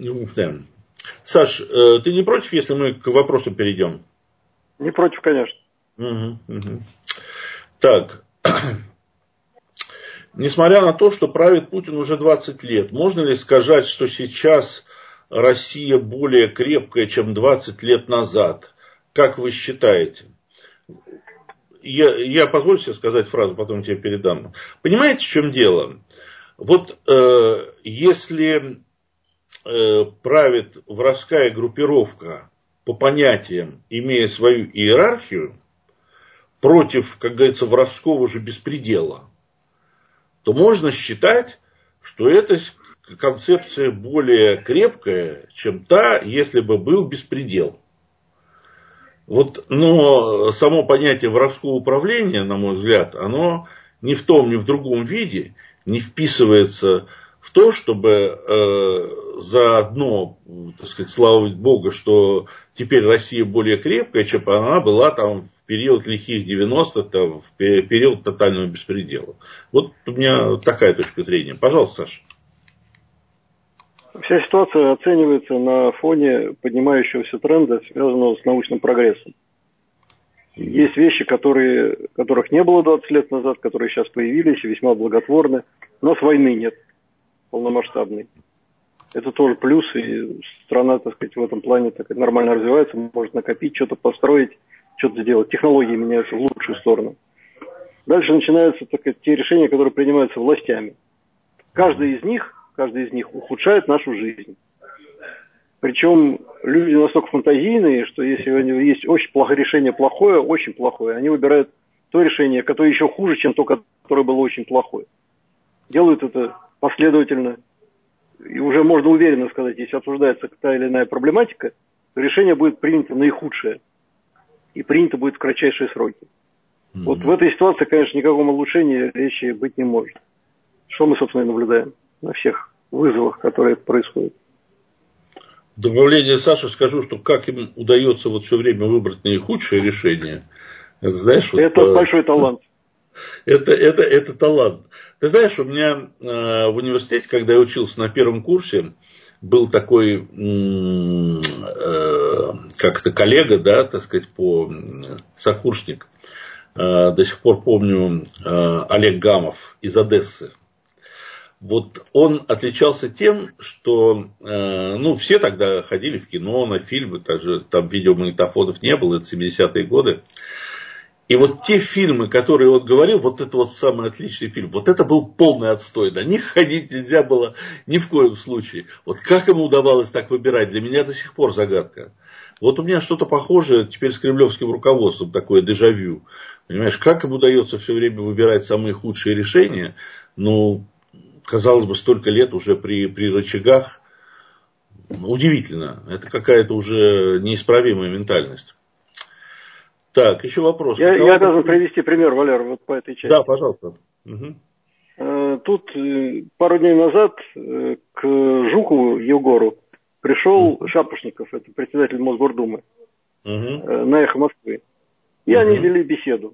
Speaker 1: Саш, ты не против, если мы к вопросам перейдем?
Speaker 2: Не против, конечно.
Speaker 1: Угу. Так. Несмотря на то, что правит Путин уже 20 лет, можно ли сказать, что сейчас Россия более крепкая, чем 20 лет назад? Как вы считаете? Я позволю себе сказать фразу, потом тебе передам. Понимаете, в чем дело? Если правит воровская группировка по понятиям, имея свою иерархию, против, как говорится, воровского же беспредела, то можно считать, что эта концепция более крепкая, чем та, если бы был беспредел. Но само понятие воровского управления, на мой взгляд, оно ни в том, ни в другом виде не вписывается в то, чтобы заодно, так сказать, слава Богу, что теперь Россия более крепкая, чем она была там в период лихих 90-х, в период тотального беспредела. У меня такая точка зрения. Пожалуйста, Саша.
Speaker 2: Вся ситуация оценивается на фоне поднимающегося тренда, связанного с научным прогрессом. Есть вещи, которых не было 20 лет назад, которые сейчас появились, весьма благотворны. У нас войны нет полномасштабной. Это тоже плюс, и страна, так сказать, в этом плане так нормально развивается, может накопить, что-то построить, что-то сделать. Технологии меняются в лучшую сторону. Дальше начинаются, так сказать, те решения, которые принимаются властями. Каждый из них ухудшает нашу жизнь. Причем люди настолько фантазийные, что если у них есть очень плохое решение, очень плохое, они выбирают то решение, которое еще хуже, чем то, которое было очень плохое. Делают это последовательно. И уже можно уверенно сказать, если обсуждается та или иная проблематика, то решение будет принято наихудшее. И принято будет в кратчайшие сроки. Вот в этой ситуации, конечно, никакого улучшения речи быть не может. Что мы, собственно, и наблюдаем на всех вызовах, которые происходят.
Speaker 1: В добавление Саше скажу, что как им удается вот все время выбрать наихудшее решение, это, знаешь,
Speaker 2: это большой талант.
Speaker 1: Это талант. Ты знаешь, у меня в университете, когда я учился на первом курсе, был такой как-то коллега, да, так сказать, сокурсник. До сих пор помню Олег Гамов из Одессы. Вот он отличался тем, что все тогда ходили в кино, на фильмы, также там видеомагнитофонов не было, это 70-е годы. И вот те фильмы, которые он говорил, вот это вот самый отличный фильм, вот это был полный отстой, на них ходить нельзя было ни в коем случае. Вот как ему удавалось так выбирать, для меня до сих пор загадка. Вот у меня что-то похожее теперь с кремлевским руководством, такое дежавю. Понимаешь, как им удается все время выбирать самые худшие решения, казалось бы, столько лет уже при рычагах. Удивительно. Это какая-то уже неисправимая ментальность. Так, еще вопрос.
Speaker 2: Я обязан привести пример, Валер, вот по этой части.
Speaker 1: Да, пожалуйста. Угу.
Speaker 2: Тут пару дней назад к Жукову Егору пришел Шапошников, это председатель Мосгордумы, на «Эхо Москвы». И они вели беседу.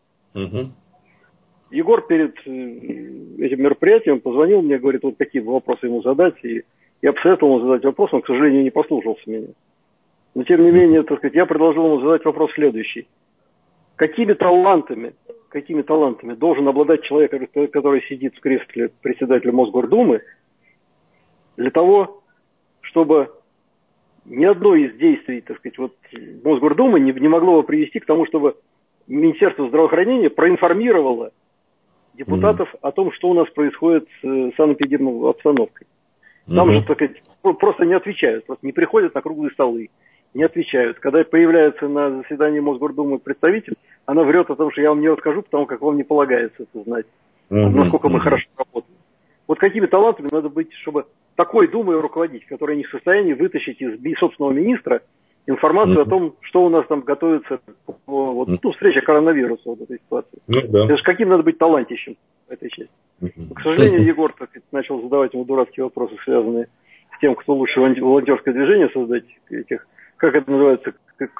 Speaker 2: Егор перед этим мероприятием позвонил мне, говорит, вот какие вопросы ему задать. И я посоветовал ему задать вопрос, он, к сожалению, не послушался меня. Но, тем не менее, так сказать, я предложил ему задать вопрос следующий. Какими талантами должен обладать человек, который сидит в кресле председателя Мосгордумы, для того, чтобы ни одно из действий, так сказать, вот Мосгордумы не могло бы привести к тому, чтобы Министерство здравоохранения проинформировало депутатов о том, что у нас происходит с санэпидемиологической обстановкой. Там же, так сказать, просто не отвечают, просто не приходят на круглые столы, не отвечают. Когда появляется на заседании Мосгордумы представитель, она врет о том, что я вам не расскажу, потому как вам не полагается это знать, насколько мы хорошо работаем. Вот какими талантами надо быть, чтобы такой Думой руководить, которая не в состоянии вытащить из собственного министра информацию о том, что у нас там готовится встреча коронавируса в этой ситуации. Это же каким надо быть талантищем в этой части. К сожалению, Егор так начал задавать ему дурацкие вопросы, связанные с тем, кто лучше волонтерское движение создать, как это называется,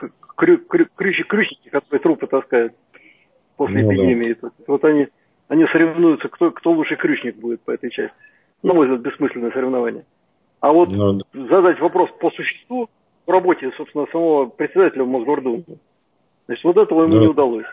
Speaker 2: крючники, которые трупы таскают после эпидемии. Да. Вот они соревнуются, кто лучший крючник будет по этой части. На мой взгляд, бессмысленное соревнование. А вот задать вопрос по существу в работе, собственно, самого председателя Мосгордумы, значит, вот этого ему не удалось.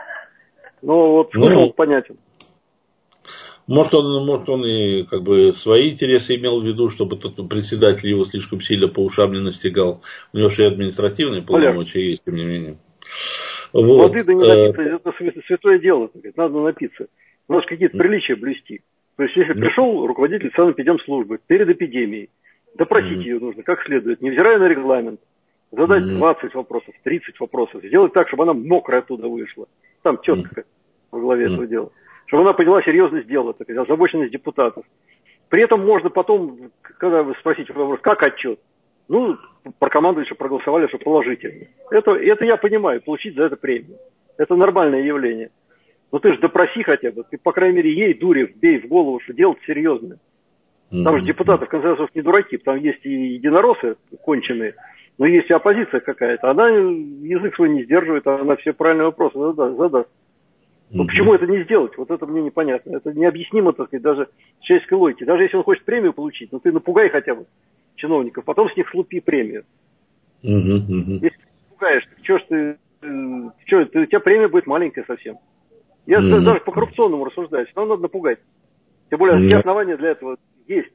Speaker 2: Но вот смысл понятен.
Speaker 1: Может, он и как бы свои интересы имел в виду, чтобы тот председатель его слишком сильно по ушам не настигал. У него же и административные полномочия есть, тем не менее.
Speaker 2: Вот. Воды да не напиться, это святое дело. Надо напиться. У нас какие-то приличия блюсти. То есть, если пришел руководитель санэпидемслужбы перед эпидемией, допросить ее нужно как следует, невзирая на регламент, задать 20 вопросов, 30 вопросов, сделать так, чтобы она мокрая оттуда вышла. Там четко во главе этого дела. Чтобы она поняла серьезность дела, такая озабоченность депутатов. При этом можно потом, когда вы спросите вопрос, как отчет, прокомандовать, чтобы проголосовали, что положительно. Это я понимаю, получить за это премию. Это нормальное явление. Но ты же допроси хотя бы, ты, по крайней мере, ей, дуре, бей в голову, что дело серьезное. Там же депутаты, в конце концов, не дураки, там есть и единороссы конченые, но есть и оппозиция какая-то. Она язык свой не сдерживает, она все правильные вопросы задаст. Но почему это не сделать? Вот это мне непонятно. Это необъяснимо, так сказать, даже с человеческой логики. Даже если он хочет премию получить, ты напугай хотя бы чиновников, потом с них слупи премию. Если ты пугаешь, что ж ты что, у тебя премия будет маленькая совсем. Я даже по коррупционному рассуждаю, но надо напугать. Тем более, все основания для этого есть.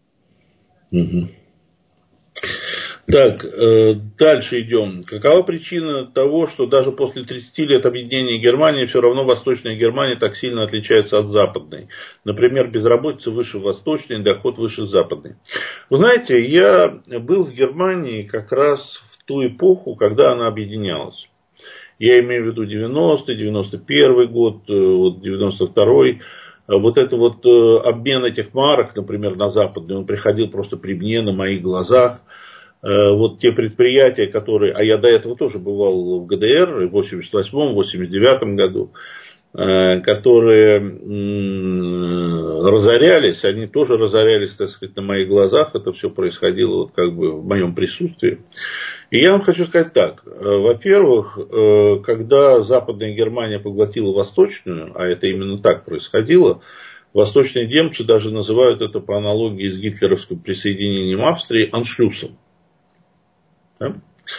Speaker 1: Так, дальше идем. Какова причина того, что даже после 30 лет объединения Германии все равно Восточная Германия так сильно отличается от Западной? Например, безработица выше Восточной, доход выше Западной. Вы знаете, я был в Германии как раз в ту эпоху, когда она объединялась. Я имею в виду 90-й, 91-й год, вот 92-й. Вот это вот обмен этих марок, например, на Западную, он приходил просто при мне, на моих глазах. Вот те предприятия, которые, а я до этого тоже бывал в ГДР в 88-м, 89-м году, которые разорялись, они тоже разорялись, так сказать, на моих глазах, это все происходило вот как бы в моем присутствии. И я вам хочу сказать так, во-первых, когда Западная Германия поглотила Восточную, а это именно так происходило, восточные немцы даже называют это по аналогии с гитлеровским присоединением Австрии аншлюсом. Да?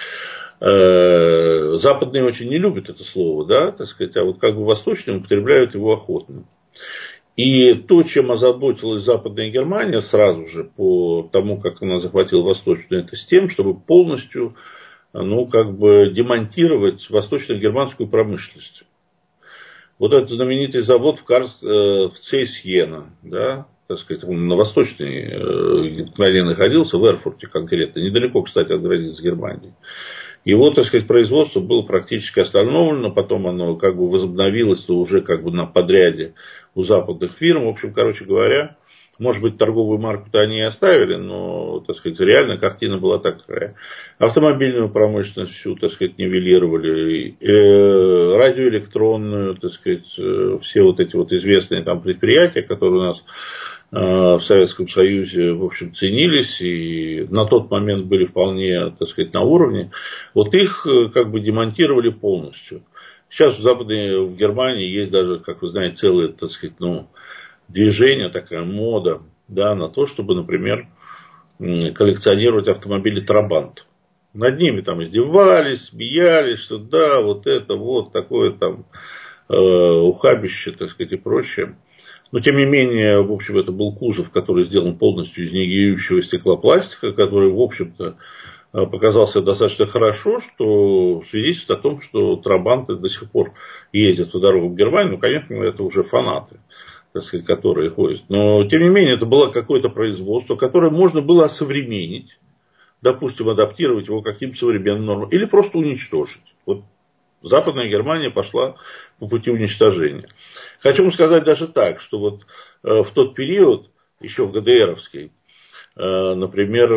Speaker 1: Западные очень не любят это слово, да, так сказать, а вот как бы восточные употребляют его охотно. И то, чем озаботилась Западная Германия сразу же по тому, как она захватила Восточную, это с тем, чтобы полностью, ну, как бы демонтировать восточно-германскую промышленность. Вот этот знаменитый завод в Цейсьена, да, так сказать, он на восточной стране находился, в Эрфурте конкретно, недалеко, кстати, от границы Германии. Его, так сказать, производство было практически остановлено, потом оно как бы возобновилось, но уже как бы на подряде у западных фирм. В общем, короче говоря, может быть, торговую марку-то они и оставили, но, так сказать, реально картина была такая. Автомобильную промышленность всю, так сказать, нивелировали, радиоэлектронную, так сказать, все вот эти вот известные там предприятия, которые у нас в Советском Союзе, в общем, ценились и на тот момент были вполне, так сказать, на уровне, вот их как бы демонтировали полностью. Сейчас в Германии есть даже, как вы знаете, целое, так сказать, ну, движение, такая мода, да, на то, чтобы, например, коллекционировать автомобили Трабант. Над ними там издевались, смеялись, что да, вот это вот такое там ухабище, так сказать, и прочее. Но, тем не менее, в общем, это был кузов, который сделан полностью из негниющего стеклопластика, который, в общем-то, показался достаточно хорошо, что свидетельствует о том, что трабанты до сих пор ездят по дорогам Германии. Ну, конечно, это уже фанаты, так сказать, которые ходят. Но, тем не менее, это было какое-то производство, которое можно было осовременить, допустим, адаптировать его к каким-то современным нормам, или просто уничтожить. Вот Западная Германия пошла по пути уничтожения. Хочу вам сказать даже так, что вот в тот период, еще в ГДРовский, например,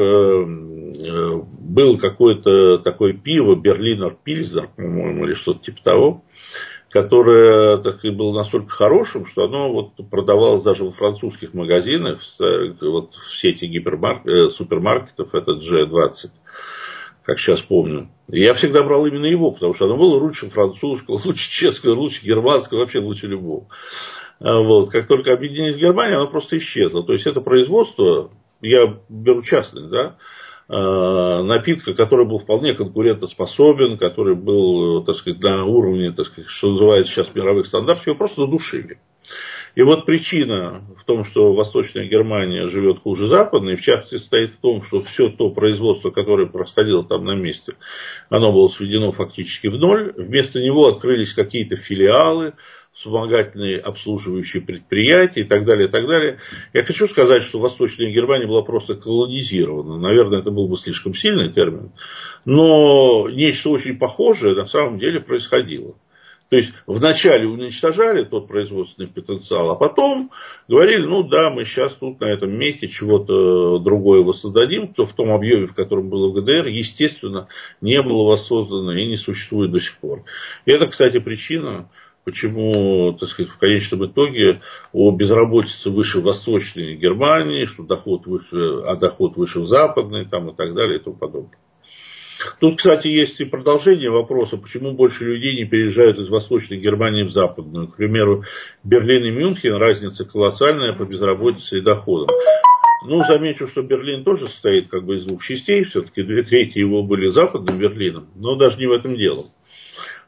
Speaker 1: было какое-то такое пиво, Берлинер Пильзнер, по-моему, или что-то типа того, которое так сказать, было настолько хорошим, что оно вот продавалось даже во французских магазинах, вот в сети супермаркетов, это G20, как сейчас помню. И я всегда брал именно его, потому что оно было лучше французского, лучше чешского, лучше германского, вообще лучше любого. Вот. Как только объединились Германия, оно просто исчезло. То есть это производство, я беру частность, да, напитка, который был вполне конкурентоспособен, который был, так сказать, на уровне, так сказать, что называется сейчас мировых стандартов, его просто задушили. И вот причина в том, что Восточная Германия живет хуже Западной, в частности, состоит в том, что все то производство, которое происходило там на месте, оно было сведено фактически в ноль. Вместо него открылись какие-то филиалы, вспомогательные обслуживающие предприятия и так далее, и так далее. Я хочу сказать, что Восточная Германия была просто колонизирована. Наверное, это был бы слишком сильный термин. Но нечто очень похожее на самом деле происходило. То есть, вначале уничтожали тот производственный потенциал, а потом говорили, ну да, мы сейчас тут на этом месте чего-то другое воссоздадим, то в том объеме, в котором было в ГДР, естественно, не было воссоздано и не существует до сих пор. И это, кстати, причина, почему, так сказать, в конечном итоге о безработице выше в Восточной Германии, что доход выше, а доход выше в Западной, там, и так далее, и тому подобное. Тут, кстати, есть и продолжение вопроса, почему больше людей не переезжают из Восточной Германии в Западную. К примеру, Берлин и Мюнхен, разница колоссальная по безработице и доходам. Ну, замечу, что Берлин тоже состоит как бы из двух частей, все-таки 2/3 его были Западным Берлином, но даже не в этом дело.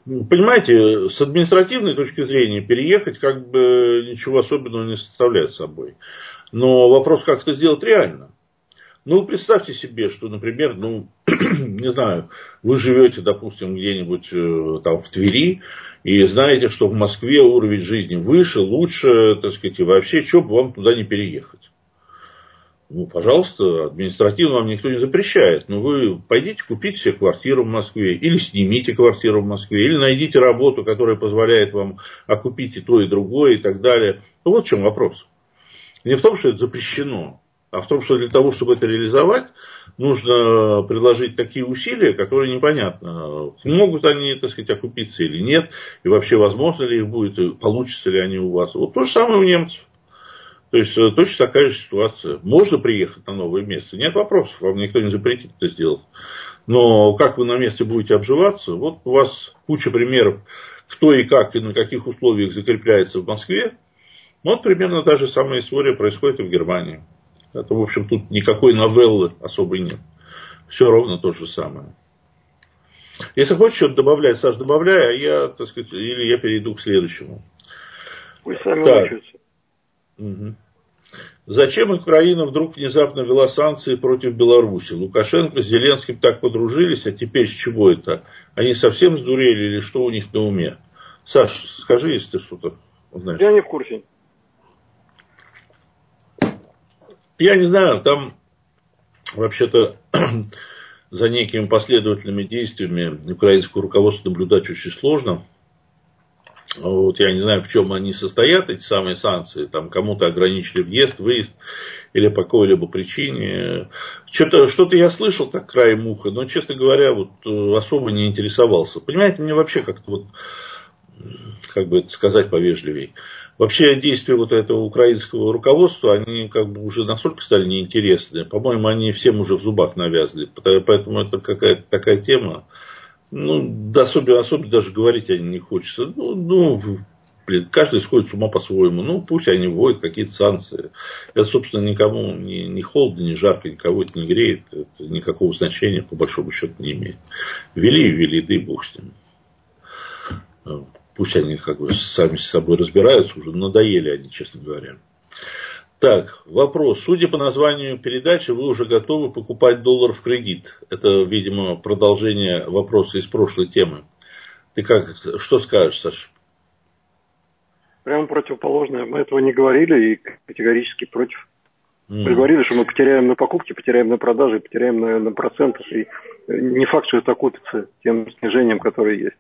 Speaker 1: Понимаете, с административной точки зрения переехать как бы ничего особенного не составляет собой. Но вопрос, как это сделать реально. Ну, представьте себе, что, например, не знаю, вы живете, допустим, где-нибудь там в Твери, и знаете, что в Москве уровень жизни выше, лучше, так сказать, и вообще, что бы вам туда не переехать. Ну, пожалуйста, административно вам никто не запрещает. Но вы пойдите купите себе квартиру в Москве, или снимите квартиру в Москве, или найдите работу, которая позволяет вам окупить и то, и другое, и так далее. Ну, вот в чем вопрос. Не в том, что это запрещено, а в том, что для того, чтобы это реализовать, нужно предложить такие усилия, которые непонятно, могут они, так сказать, окупиться или нет, и вообще возможно ли их будет, и получится ли они у вас. Вот то же самое у немцев. То есть точно такая же ситуация. Можно приехать на новое место, нет вопросов, вам никто не запретит это сделать. Но как вы на месте будете обживаться, вот у вас куча примеров, кто и как и на каких условиях закрепляется в Москве. Вот примерно та же самая история происходит и в Германии. Это, в общем, тут никакой новеллы особой нет. Все ровно то же самое. Если хочешь что-то добавлять, Саш, добавляй, а я, так сказать, или я перейду к следующему.
Speaker 2: Пусть сами учатся.
Speaker 1: Угу. Зачем Украина вдруг внезапно ввела санкции против Беларуси? Лукашенко с Зеленским так подружились, а теперь с чего это? Они совсем сдурели или что у них на уме? Саш, скажи, если ты что-то знаешь.
Speaker 2: Я не в курсе.
Speaker 1: Я не знаю, там вообще-то за некими последовательными действиями украинского руководства наблюдать очень сложно. Вот я не знаю, в чем они состоят, эти самые санкции. Там кому-то ограничили въезд, выезд или по какой-либо причине. Что-то я слышал так краем уха, но, честно говоря, вот особо не интересовался. Понимаете, мне вообще как-то вот, как бы это сказать повежливей. Вообще действия вот этого украинского руководства, они как бы уже настолько стали неинтересны. По-моему, они всем уже в зубах навязли. Поэтому это какая-то такая тема. Ну, особенно даже говорить о ней не хочется. Блин, каждый сходит с ума по-своему. Ну, пусть они вводят какие-то санкции. Это, собственно, никому не холодно, не жарко, никого это не греет. Это никакого значения, по большому счету, не имеет. Ввели, да и бог с ним. Пусть они как бы сами с собой разбираются, уже надоели они, честно говоря. Так, вопрос. Судя по названию передачи, вы уже готовы покупать доллар в кредит. Это, видимо, продолжение вопроса из прошлой темы. Ты что скажешь, Саша?
Speaker 2: Прямо противоположное. Мы этого не говорили и категорически против. Мы говорили, что мы потеряем на покупке, потеряем на продаже, потеряем на процентах. И не факт, что это окупится тем снижением, которое есть.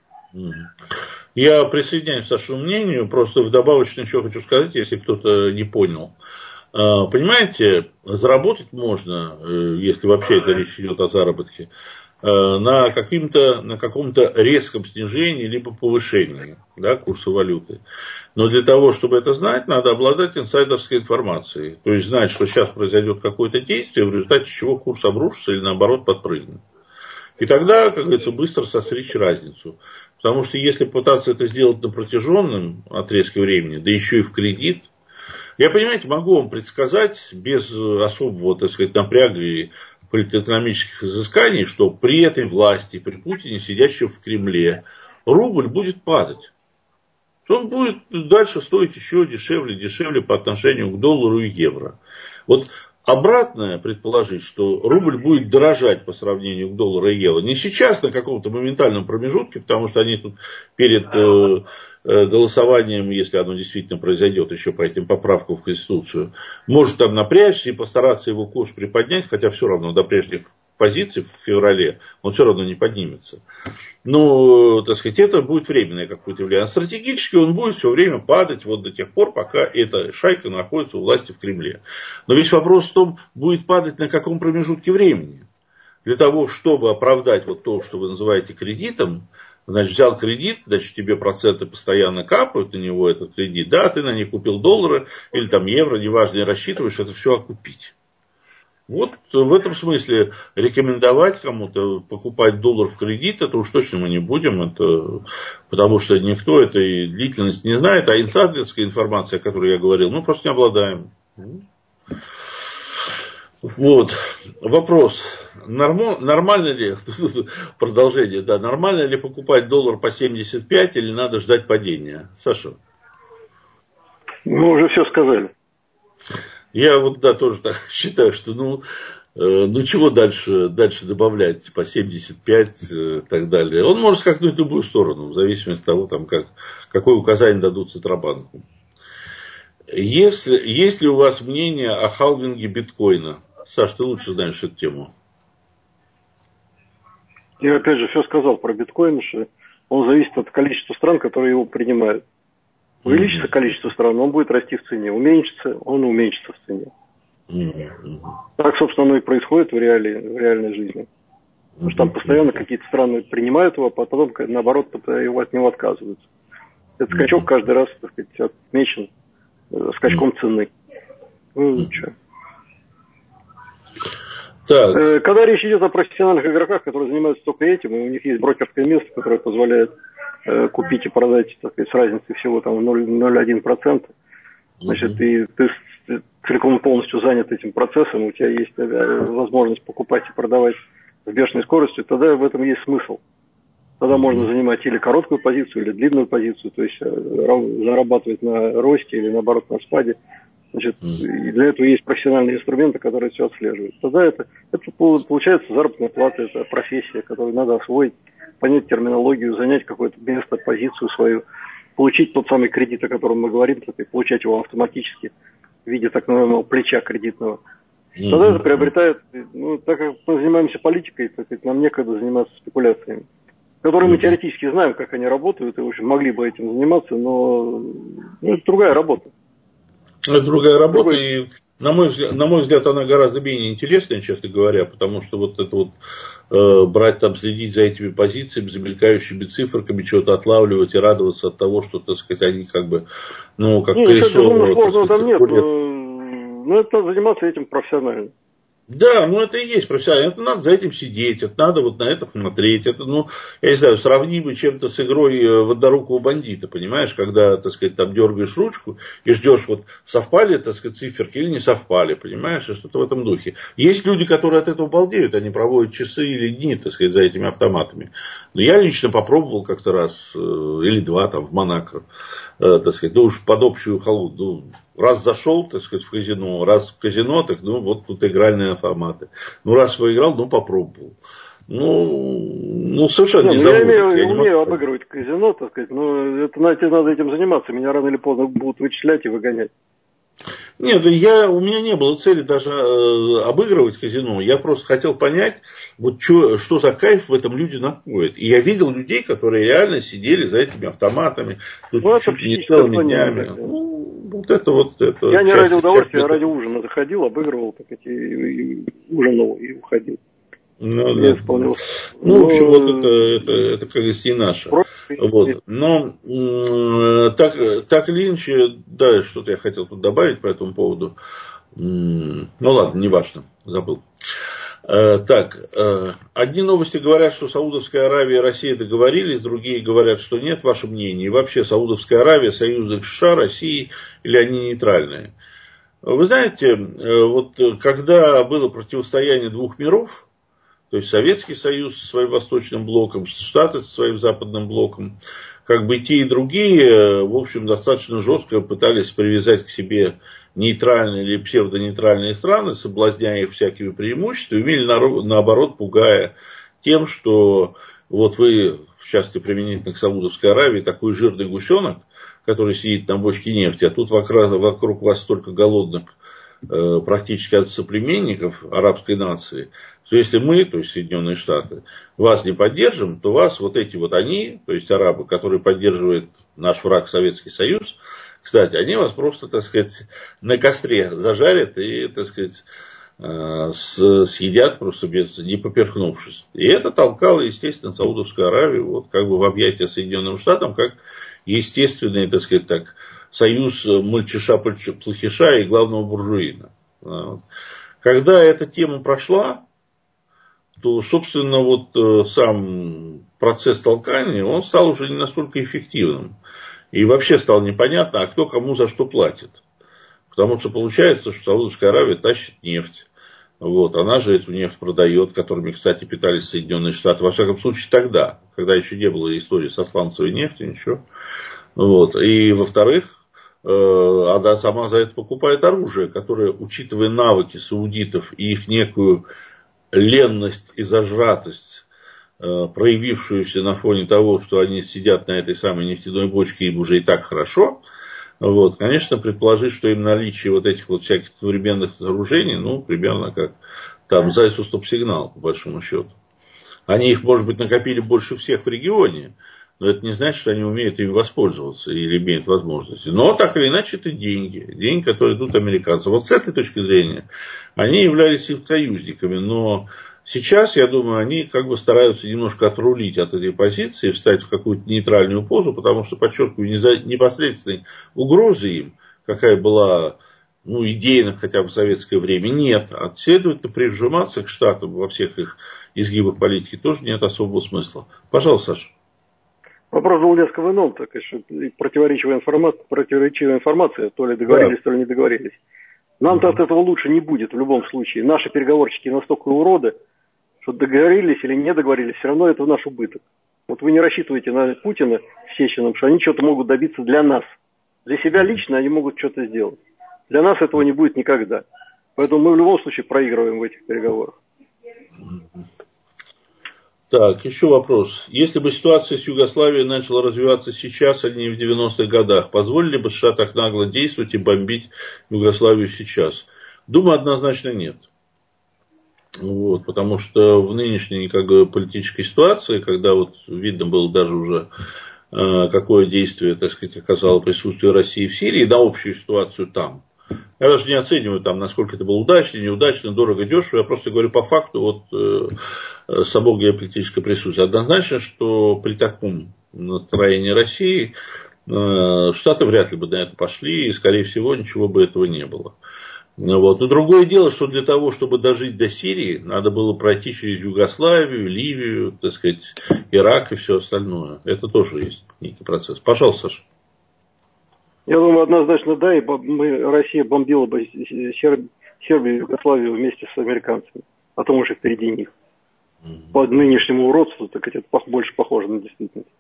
Speaker 1: Я присоединяюсь к вашему мнению, просто вдобавочно еще хочу сказать, если кто-то не понял. Понимаете, заработать можно, если вообще это речь идет о заработке, на каком-то резком снижении либо повышении, да, курса валюты. Но для того, чтобы это знать, надо обладать инсайдерской информацией. То есть знать, что сейчас произойдет какое-то действие, в результате чего курс обрушится или наоборот подпрыгнет. И тогда, как говорится, быстро состричь разницу. Потому что если пытаться это сделать на протяженном отрезке времени, да еще и в кредит, я, понимаете, могу вам предсказать без особого, так сказать, напряга и политэкономических изысканий, что при этой власти, при Путине, сидящем в Кремле, рубль будет падать. Он будет дальше стоить еще дешевле по отношению к доллару и евро. Вот обратное предположить, что рубль будет дорожать по сравнению к доллару и евро, не сейчас на каком-то моментальном промежутке, потому что они тут перед голосованием, если оно действительно произойдет еще по этим поправкам в Конституцию, может там напрячься и постараться его курс приподнять, хотя все равно до прежних позиций в феврале он все равно не поднимется. Но, так сказать, это будет временное какое-то влияние. А стратегически он будет все время падать вот до тех пор, пока эта шайка находится у власти в Кремле. Но весь вопрос в том, будет падать на каком промежутке времени. Для того, чтобы оправдать вот то, что вы называете кредитом, значит, взял кредит, значит, тебе проценты постоянно капают на него, этот кредит, да, ты на них купил доллары или там евро, неважно, и рассчитываешь это все окупить. Вот в этом смысле рекомендовать кому-то покупать доллар в кредит, это уж точно мы не будем, потому что никто этой длительности не знает, а инсайдерская информация, о которой я говорил, мы просто не обладаем. Вот. Вопрос. Нормально ли, продолжение, да, нормально ли покупать доллар по 75 или надо ждать падения? Саша?
Speaker 2: Мы уже все сказали.
Speaker 1: Я вот, да, тоже так считаю, что, ну чего дальше добавлять, по 75 и так далее. Он может скакнуть в любую сторону, в зависимости от того, там, какое указание дадут Центробанку. Есть ли у вас мнение о халвинге биткоина? Саш, ты лучше знаешь эту тему.
Speaker 2: Я опять же все сказал про биткоин, что он зависит от количества стран, которые его принимают. Увеличится количество стран, он будет расти в цене. Уменьшится, он уменьшится в цене. Так, собственно, оно и происходит в реальной жизни. Потому что там постоянно какие-то страны принимают его, а потом, наоборот, от него отказываются. Этот скачок каждый раз, так сказать, отмечен скачком цены. Ну, что.
Speaker 1: Так.
Speaker 2: Когда речь идет о профессиональных игроках, которые занимаются только этим, и у них есть брокерское место, которое позволяет купить и продать, так сказать, с разницей всего там 0,01%, значит, и ты целиком полностью занят этим процессом, у тебя есть возможность покупать и продавать с бешеной скоростью, тогда в этом есть смысл. Тогда можно занимать или короткую позицию, или длинную позицию, то есть зарабатывать на росте или наоборот на спаде. Значит, и для этого есть профессиональные инструменты, которые все отслеживают. Тогда это получается заработная плата, это профессия, которую надо освоить, понять терминологию, занять какое-то место, позицию свою, получить тот самый кредит, о котором мы говорим, и получать его автоматически в виде так называемого плеча кредитного. Тогда это приобретает, так как мы занимаемся политикой, так сказать, нам некогда заниматься спекуляциями, которые мы теоретически знаем, как они работают, и, в общем, могли бы этим заниматься, но это другая работа.
Speaker 1: Это другая работа, и, на мой взгляд, она гораздо менее интересная, честно говоря, потому что вот это вот брать там, следить за этими позициями, за мелькающими циферками, что-то отлавливать и радоваться от того, что, так сказать, они как бы, как колесо.
Speaker 2: Ничего сложного там нет, но это надо заниматься этим профессионально.
Speaker 1: Да, это и есть профессионально. Это надо за этим сидеть, это надо вот на это смотреть. Это, я не знаю, сравнимо чем-то с игрой в однорукого бандита, понимаешь, когда, так сказать, там дергаешь ручку и ждешь, вот совпали, так сказать, циферки или не совпали, понимаешь, что-то в этом духе. Есть люди, которые от этого балдеют, они проводят часы или дни, так сказать, за этими автоматами. Но я лично попробовал как-то раз или два там в Монако, так сказать, уж под общую халу, раз зашел, так сказать, в казино, раз в казино, так, вот тут игральные автоматы. Раз выиграл, попробовал. Совершенно не заводит.
Speaker 2: Я умею обыгрывать казино, так сказать, но это, надо этим заниматься. Меня рано или поздно будут вычислять и выгонять.
Speaker 1: Нет, у меня не было цели даже обыгрывать казино. Я просто хотел понять, вот что за кайф в этом люди находят. И я видел людей, которые реально сидели за этими автоматами, чуть не целыми днями. Это.
Speaker 2: Я не ради удовольствия, а ради ужина заходил, обыгрывал, и ужинал и уходил.
Speaker 1: Да. В общем, это как говорится, не наше. Вот. Но так или иначе, да, что-то я хотел тут добавить по этому поводу. Ладно, не важно, забыл. Так, одни новости говорят, что Саудовская Аравия и Россия договорились, другие говорят, что нет. Ваше мнение? И вообще, Саудовская Аравия, союзник США, России, или они нейтральные? Вы знаете, вот когда было противостояние двух миров, то есть Советский Союз со своим восточным блоком, Штаты со своим западным блоком, как бы те и другие, в общем, достаточно жестко пытались привязать к себе нейтральные или псевдонейтральные страны, соблазняя их всякими преимуществами, или наоборот пугая тем, что вот вы, в частности применительно к Саудовской Аравии, такой жирный гусенок, который сидит на бочке нефти, а тут вокруг вас столько голодных практически от соплеменников арабской нации, что если мы, то есть Соединенные Штаты, вас не поддержим, то вас вот эти вот они, то есть арабы, которые поддерживают наш враг Советский Союз, кстати, они вас просто, так сказать, на костре зажарят и, так сказать, съедят просто не поперхнувшись. И это толкало, естественно, Саудовскую Аравию вот как бы в объятия Соединенным Штатам, как естественный, так сказать, так, союз мальчиша-плохиша и главного буржуина. Когда эта тема прошла, то, собственно, вот сам процесс толкания, он стал уже не настолько эффективным. И вообще стало непонятно, а кто кому за что платит. Потому что получается, что Саудовская Аравия тащит нефть. Вот, она же эту нефть продает, которыми, кстати, питались Соединенные Штаты. Во всяком случае, тогда, когда еще не было истории со сланцевой нефтью, ничего. Вот. И, во-вторых, она сама за это покупает оружие, которое, учитывая навыки саудитов и их некую ленность и зажратость, проявившуюся на фоне того, что они сидят на этой самой нефтяной бочке, им уже и так хорошо. Вот, конечно, предположить, что им наличие вот этих вот всяких современных сооружений, ну, примерно как там зайцу стоп-сигнал, по большому счету. Они их, может быть, накопили больше всех в регионе, но это не значит, что они умеют ими воспользоваться или имеют возможности. Но так или иначе это деньги. Деньги, которые идут американцам. Вот с этой точки зрения они являлись их союзниками. Но сейчас, я думаю, они как бы стараются немножко отрулить от этой позиции, встать в какую-то нейтральную позу, потому что, подчеркиваю, непосредственной угрозы им, какая была, ну, идейно хотя бы в советское время, нет. А следовательно, прижиматься к Штатам во всех их изгибах политики тоже нет особого смысла. Пожалуйста, Саша.
Speaker 2: Вопрос был несколько в ином, так что противоречивая информация, то ли договорились, то ли не договорились. Нам-то от этого лучше не будет в любом случае. Наши переговорщики настолько уроды, что договорились или не договорились, все равно это в наш убыток. Вот вы не рассчитываете на Путина с Сечиным, что они что-то могут добиться для нас. Для себя лично они могут что-то сделать. Для нас этого не будет никогда. Поэтому мы в любом случае проигрываем в этих переговорах.
Speaker 1: Так, еще вопрос. Если бы ситуация с Югославией начала развиваться сейчас, а не в 90-х годах, позволили бы США так нагло действовать и бомбить Югославию сейчас? Думаю, однозначно нет. Вот, потому что в нынешней как бы, политической ситуации, когда вот видно было даже уже, какое действие, так сказать, оказало присутствие России в Сирии, на общую ситуацию там. Я даже не оцениваю, там, насколько это было удачно, неудачно, дорого, дешево. Я просто говорю по факту вот, само геополитическое присутствие. Однозначно, что при таком настроении России Штаты вряд ли бы на это пошли, и, скорее всего, ничего бы этого не было. Вот. Но другое дело, что для того, чтобы дожить до Сирии, надо было пройти через Югославию, Ливию, так сказать, Ирак и все остальное. Это тоже есть некий процесс. Пожалуйста, Саша.
Speaker 2: Я думаю, однозначно да, и Россия бомбила бы Сербию и Югославию вместе с американцами, а то уже впереди них. По нынешнему уродству, так это больше похоже на действительность.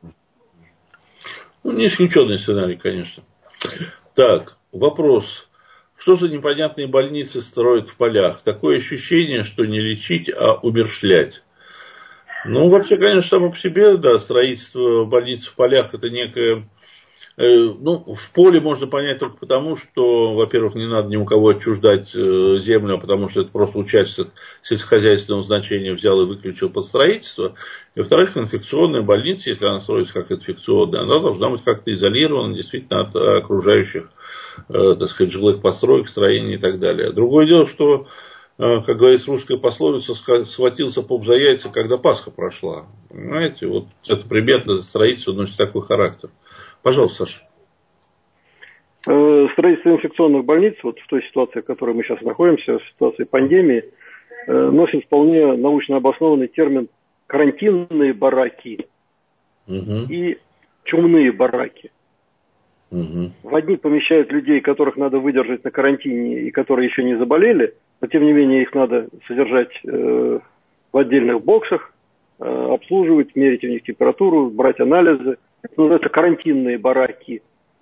Speaker 1: Ну, не исключенный сценарий, конечно. Так, вопрос. Что за непонятные больницы строят в полях? Такое ощущение, что не лечить, а умерщвлять. Ну, вообще, конечно, само по себе, да, строительство больниц в полях это некое... Ну, в поле можно понять только потому, что, во-первых, не надо ни у кого отчуждать землю, а потому что это просто участок сельскохозяйственного значения взял и выключил под строительство. И, во-вторых, инфекционная больница, если она строится как инфекционная, она должна быть как-то изолирована действительно от окружающих, так сказать, жилых построек, строений и так далее. Другое дело, что, как говорится русская пословица, схватился поп за яйца, когда Пасха прошла. Понимаете, вот это примерно строительство носит такой характер. Пожалуйста, Саша.
Speaker 2: Строительство инфекционных больниц, вот в той ситуации, в которой мы сейчас находимся, в ситуации пандемии, носит вполне научно обоснованный термин карантинные бараки и чумные бараки. В одни помещают людей, которых надо выдержать на карантине и которые еще не заболели, но тем не менее их надо содержать в отдельных боксах, обслуживать, мерить у них температуру, брать анализы. Это называется карантинные бараки.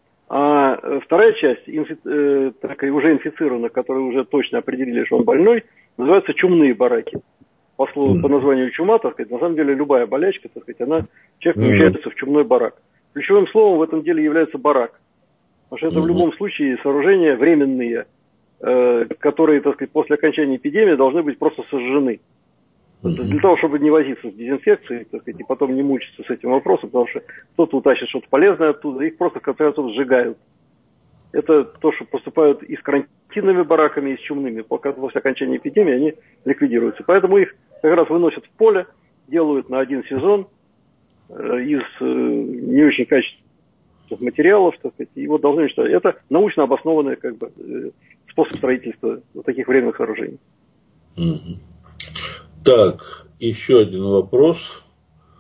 Speaker 2: А вторая часть, такая уже инфицированных, которые уже точно определили, что он больной, называются чумные бараки. По названию чума, так сказать, на самом деле любая болячка, так сказать, человек помещается в чумной барак. Ключевым словом в этом деле является барак. Потому что это в любом случае сооружения временные, которые, так сказать, после окончания эпидемии должны быть просто сожжены. Для того, чтобы не возиться с дезинфекцией, так сказать, и потом не мучиться с этим вопросом, потому что кто-то утащит что-то полезное оттуда, их просто, в конце концов, сжигают. Это то, что поступают и с карантинными бараками, и с чумными. После окончания эпидемии они ликвидируются. Поэтому их как раз выносят в поле, делают на один сезон из не очень качественных материалов, так сказать, и вот должны считать. Это научно обоснованный как бы, способ строительства вот таких временных сооружений.
Speaker 1: Так, еще один вопрос.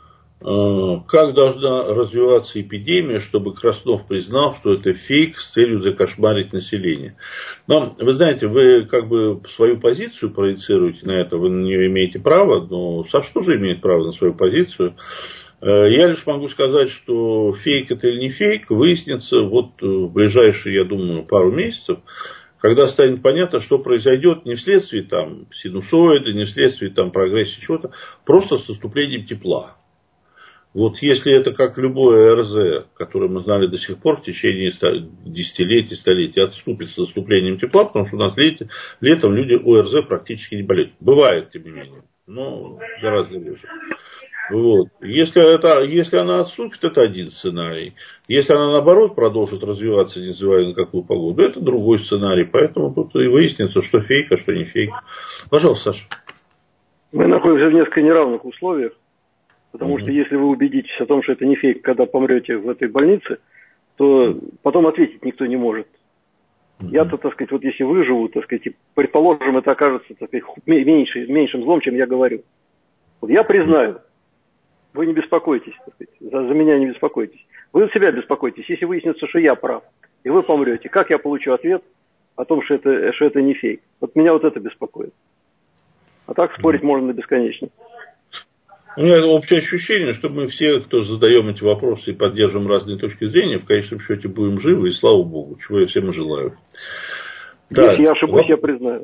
Speaker 1: как должна развиваться эпидемия, чтобы Краснов признал, что это фейк с целью закошмарить население. Но, вы знаете, вы как бы свою позицию проецируете на это, вы на нее имеете право, но Саша тоже имеет право на свою позицию. Я лишь могу сказать, что фейк это или не фейк, выяснится вот в ближайшие, я думаю, пару месяцев, когда станет понятно, что произойдет не вследствие там синусоида, не вследствие там прогрессии чего-то, просто с наступлением тепла. Вот если это как любое РЗ, которое мы знали до сих пор в течение десятилетий, столетий, отступит с наступлением тепла, потому что у нас летом люди ОРЗ практически не болеют. Бывает, тем не менее, но гораздо реже. Вот. Если она отступит, это один сценарий. Если она, наоборот, продолжит развиваться, не называя на какую погоду, это другой сценарий. Поэтому тут и выяснится, что фейк, а что не фейк. Пожалуйста, Саша.
Speaker 2: Мы находимся в несколько неравных условиях. Потому что если вы убедитесь о том, что это не фейк, когда помрете в этой больнице, то потом ответить никто не может. Я-то, так сказать, вот если выживу, так сказать, предположим, это окажется, так сказать, меньшим злом, чем я говорю. Вот я признаю, вы не беспокойтесь, так сказать, за меня не беспокойтесь. Вы за себя беспокойтесь, если выяснится, что я прав, и вы помрете. Как я получу ответ о том, что это не фейк? Вот меня вот это беспокоит. А так спорить можно бесконечно.
Speaker 1: У меня общее ощущение, что мы все, кто задаем эти вопросы и поддерживаем разные точки зрения, в конечном счете будем живы, и слава Богу, чего я всем и желаю.
Speaker 2: Если я ошибусь, я признаю.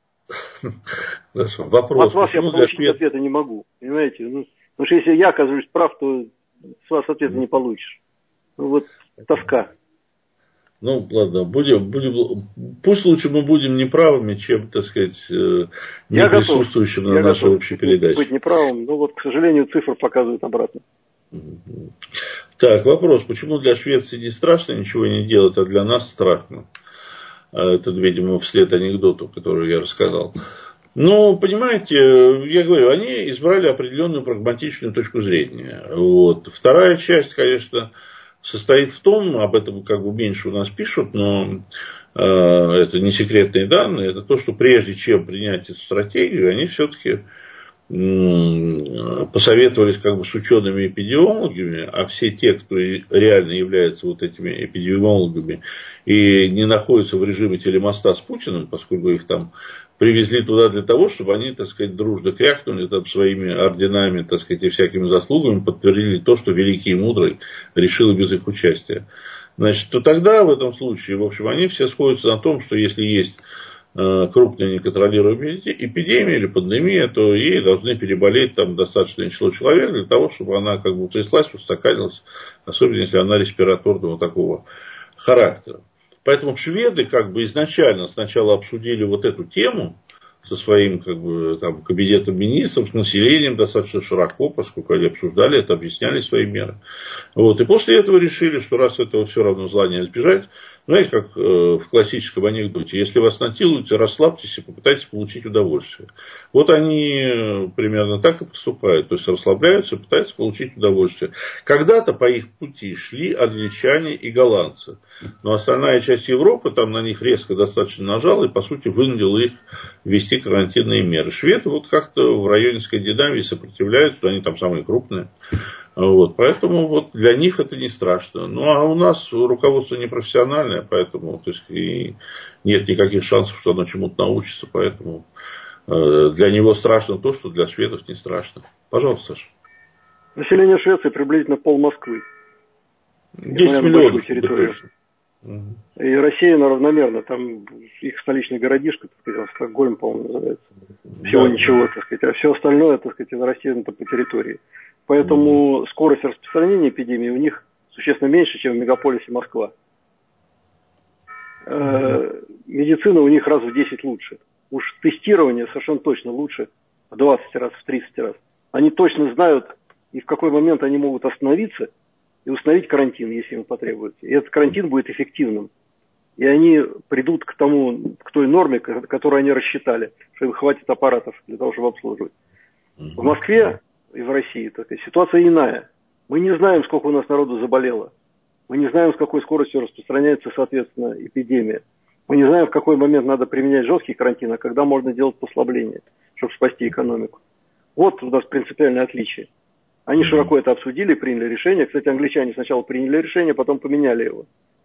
Speaker 1: Хорошо. Вопрос.
Speaker 2: От вас я получить ответа не могу, понимаете? Потому что если я оказываюсь прав, то с вас ответа не получишь. Ну вот тоска.
Speaker 1: Ну, ладно, пусть лучше мы будем неправыми, чем, так сказать, не присутствующим на нашей общей передаче.
Speaker 2: Быть неправым, но вот, к сожалению, цифры показывают обратно.
Speaker 1: Так, вопрос. Почему для Швеции не страшно ничего не делать, а для нас страшно? Это, видимо, вслед анекдоту, который я рассказал. Ну, понимаете, я говорю, они избрали определенную прагматичную точку зрения. Вот. Вторая часть, конечно, состоит в том, об этом как бы меньше у нас пишут, но это не секретные данные, это то, что прежде чем принять эту стратегию, они все-таки посоветовались как бы с учеными-эпидемиологами, а все те, кто реально являются вот этими эпидемиологами и не находятся в режиме телемоста с Путиным, поскольку их там привезли туда для того, чтобы они, так сказать, дружно крякнули там своими орденами, так сказать, и всякими заслугами подтвердили то, что великий и мудрый решил без их участия. Значит, то тогда в этом случае, в общем, они все сходятся на том, что если есть крупная неконтролируемая эпидемия или пандемия, то ей должны переболеть там достаточное число человек для того, чтобы она как бы утряслась, устаканилась, особенно если она респираторного такого характера. Поэтому шведы как бы изначально сначала обсудили вот эту тему со своим как бы, там, кабинетом министров, с населением достаточно широко, поскольку они обсуждали это, объясняли свои меры. Вот. И после этого решили, что раз этого все равно зла не избежать, знаете, как в классическом анекдоте, если вас натилуют, расслабьтесь и попытайтесь получить удовольствие. Вот они примерно так и поступают, то есть расслабляются и пытаются получить удовольствие. Когда-то по их пути шли англичане и голландцы, но остальная часть Европы там на них резко достаточно нажала и по сути вынудила их ввести карантинные меры. Шведы вот как-то в районе Скандинавии сопротивляются, они там самые крупные. Вот, поэтому вот для них это не страшно. Ну, а у нас руководство непрофессиональное, поэтому то есть, и нет никаких шансов, что оно чему-то научится. Поэтому для него страшно то, что для шведов не страшно. Пожалуйста, Саша.
Speaker 2: Население Швеции приблизительно пол Москвы.
Speaker 1: 10 миллионов.
Speaker 2: Территорию. И Россия равномерно. Там их столичный городишко, так сказать, Стокгольм, по-моему, называется. Всего ничего, так сказать. А все остальное, так сказать, рассеяно по территории. Поэтому скорость распространения эпидемии у них существенно меньше, чем в мегаполисе Москва. Медицина у них раз в 10 лучше. Уж тестирование совершенно точно лучше в 20 раз, в 30 раз. Они точно знают, и в какой момент они могут остановиться и установить карантин, если им потребуется. И этот карантин будет эффективным. И они придут к той норме, которую они рассчитали, что им хватит аппаратов для того, чтобы обслуживать. В Москве и в России такая ситуация иная. Мы не знаем, сколько у нас народу заболело. Мы не знаем, с какой скоростью распространяется, соответственно, эпидемия. Мы не знаем, в какой момент надо применять жесткий карантин, а когда можно делать послабление, чтобы спасти экономику. Вот у нас принципиальное отличие. Они широко это обсудили, приняли решение. Кстати, англичане сначала приняли решение, потом поменяли его.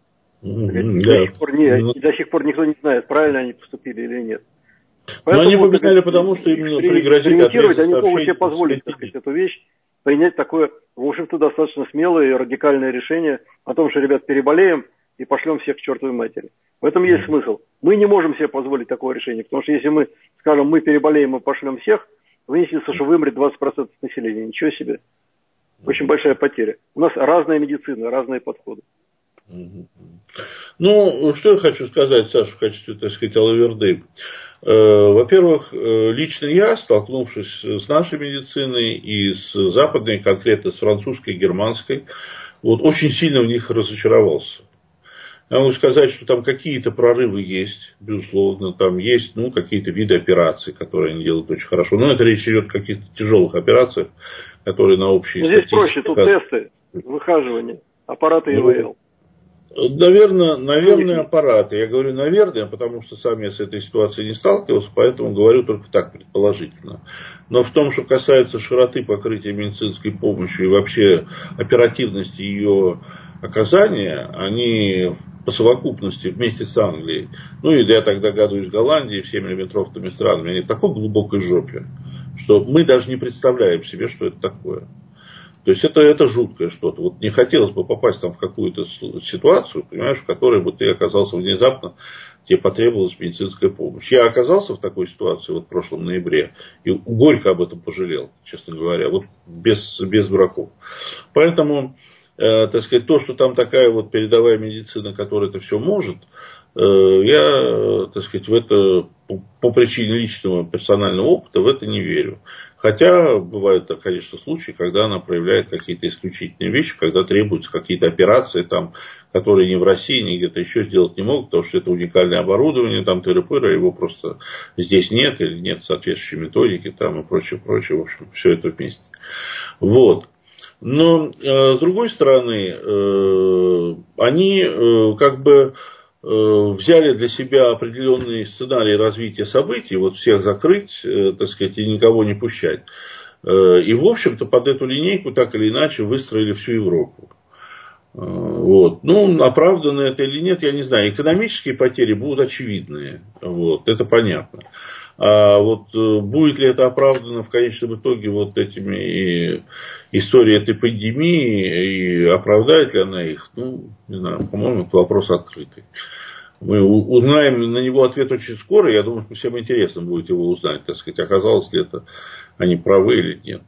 Speaker 2: До сих пор никто не знает, правильно они поступили или нет.
Speaker 1: Но они поменяли, потому что именно пригрозили отрезать
Speaker 2: они могут себе позволить, так сказать, эту вещь, принять такое, в общем-то, достаточно смелое и радикальное решение о том, что, ребят, переболеем и пошлем всех к чертовой матери. В этом есть смысл. Мы не можем себе позволить такое решение, потому что если мы скажем, мы переболеем и пошлем всех, выяснится, что вымрет 20% населения. Ничего себе. Очень большая потеря. У нас разная медицина, разные подходы.
Speaker 1: Ну, что я хочу сказать, Саша, в качестве, так сказать, алаверды. Во-первых, лично я, столкнувшись с нашей медициной и с западной, конкретно с французской, германской, вот, очень сильно в них разочаровался. Я могу сказать, что там какие-то прорывы есть, безусловно, там есть, ну, какие-то виды операций, которые они делают очень хорошо. Но это речь идет о каких-то тяжелых операциях, которые на общей
Speaker 2: статистике. Здесь проще, тут тесты, выхаживание, аппараты ИВЛ.
Speaker 1: Наверное, аппараты. Я говорю, наверное, потому что сам я с этой ситуацией не сталкивался, поэтому говорю только так, предположительно. Но в том, что касается широты покрытия медицинской помощью и вообще оперативности ее оказания, они по совокупности вместе с Англией, ну и я так догадываюсь, Голландией, всеми миллиметровыми странами, они в такой глубокой жопе, что мы даже не представляем себе, что это такое. То есть это жуткое что-то. Вот не хотелось бы попасть там в какую-то ситуацию, понимаешь, в которой бы ты оказался внезапно, тебе потребовалась медицинская помощь. Я оказался в такой ситуации вот в прошлом ноябре и горько об этом пожалел, честно говоря, вот без дураков. Поэтому, так сказать, то, что там такая вот передовая медицина, которая это все может, я, так сказать, в это по причине личного персонального опыта в это не верю. Хотя бывают, конечно, случаи, когда она проявляет какие-то исключительные вещи, когда требуются какие-то операции, там, которые ни в России, ни где-то еще сделать не могут, потому что это уникальное оборудование, там тыры-пыры, его просто здесь нет, или нет соответствующей методики, там, и прочее, прочее, в общем, все это вместе. Вот. Но, с другой стороны, они как бы взяли для себя определенный сценарий развития событий, вот всех закрыть, так сказать, и никого не пущать. И, в общем-то, под эту линейку так или иначе выстроили всю Европу. Вот. Ну, оправдано это или нет, я не знаю. Экономические потери будут очевидные. Вот. Это понятно. А вот будет ли это оправдано в конечном итоге вот этими историей этой пандемии и оправдает ли она их, ну, не знаю, по-моему, это вопрос открытый. Мы узнаем на него ответ очень скоро, я думаю, что всем интересно будет его узнать, так сказать, оказалось ли это они правы или нет.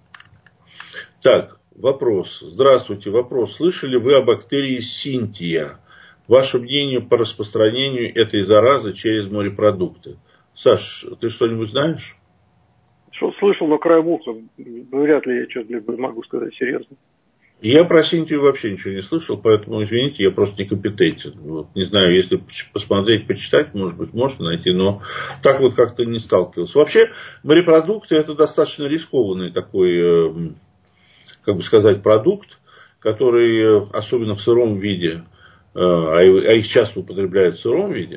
Speaker 1: Так, вопрос. Здравствуйте, вопрос. Слышали вы о бактерии Синтия? Ваше мнение по распространению этой заразы через морепродукты? Саш, ты что-нибудь знаешь?
Speaker 2: Что слышал, но краем уха. Вряд ли я что-то могу сказать серьезно.
Speaker 1: Я про Синтию вообще ничего не слышал, поэтому, извините, я просто некомпетентен. Вот, не знаю, если посмотреть, почитать, может быть, можно найти, но так вот как-то не сталкивался. Вообще, морепродукты это достаточно рискованный такой, как бы сказать, продукт, который, особенно в сыром виде, а их часто употребляют в сыром виде,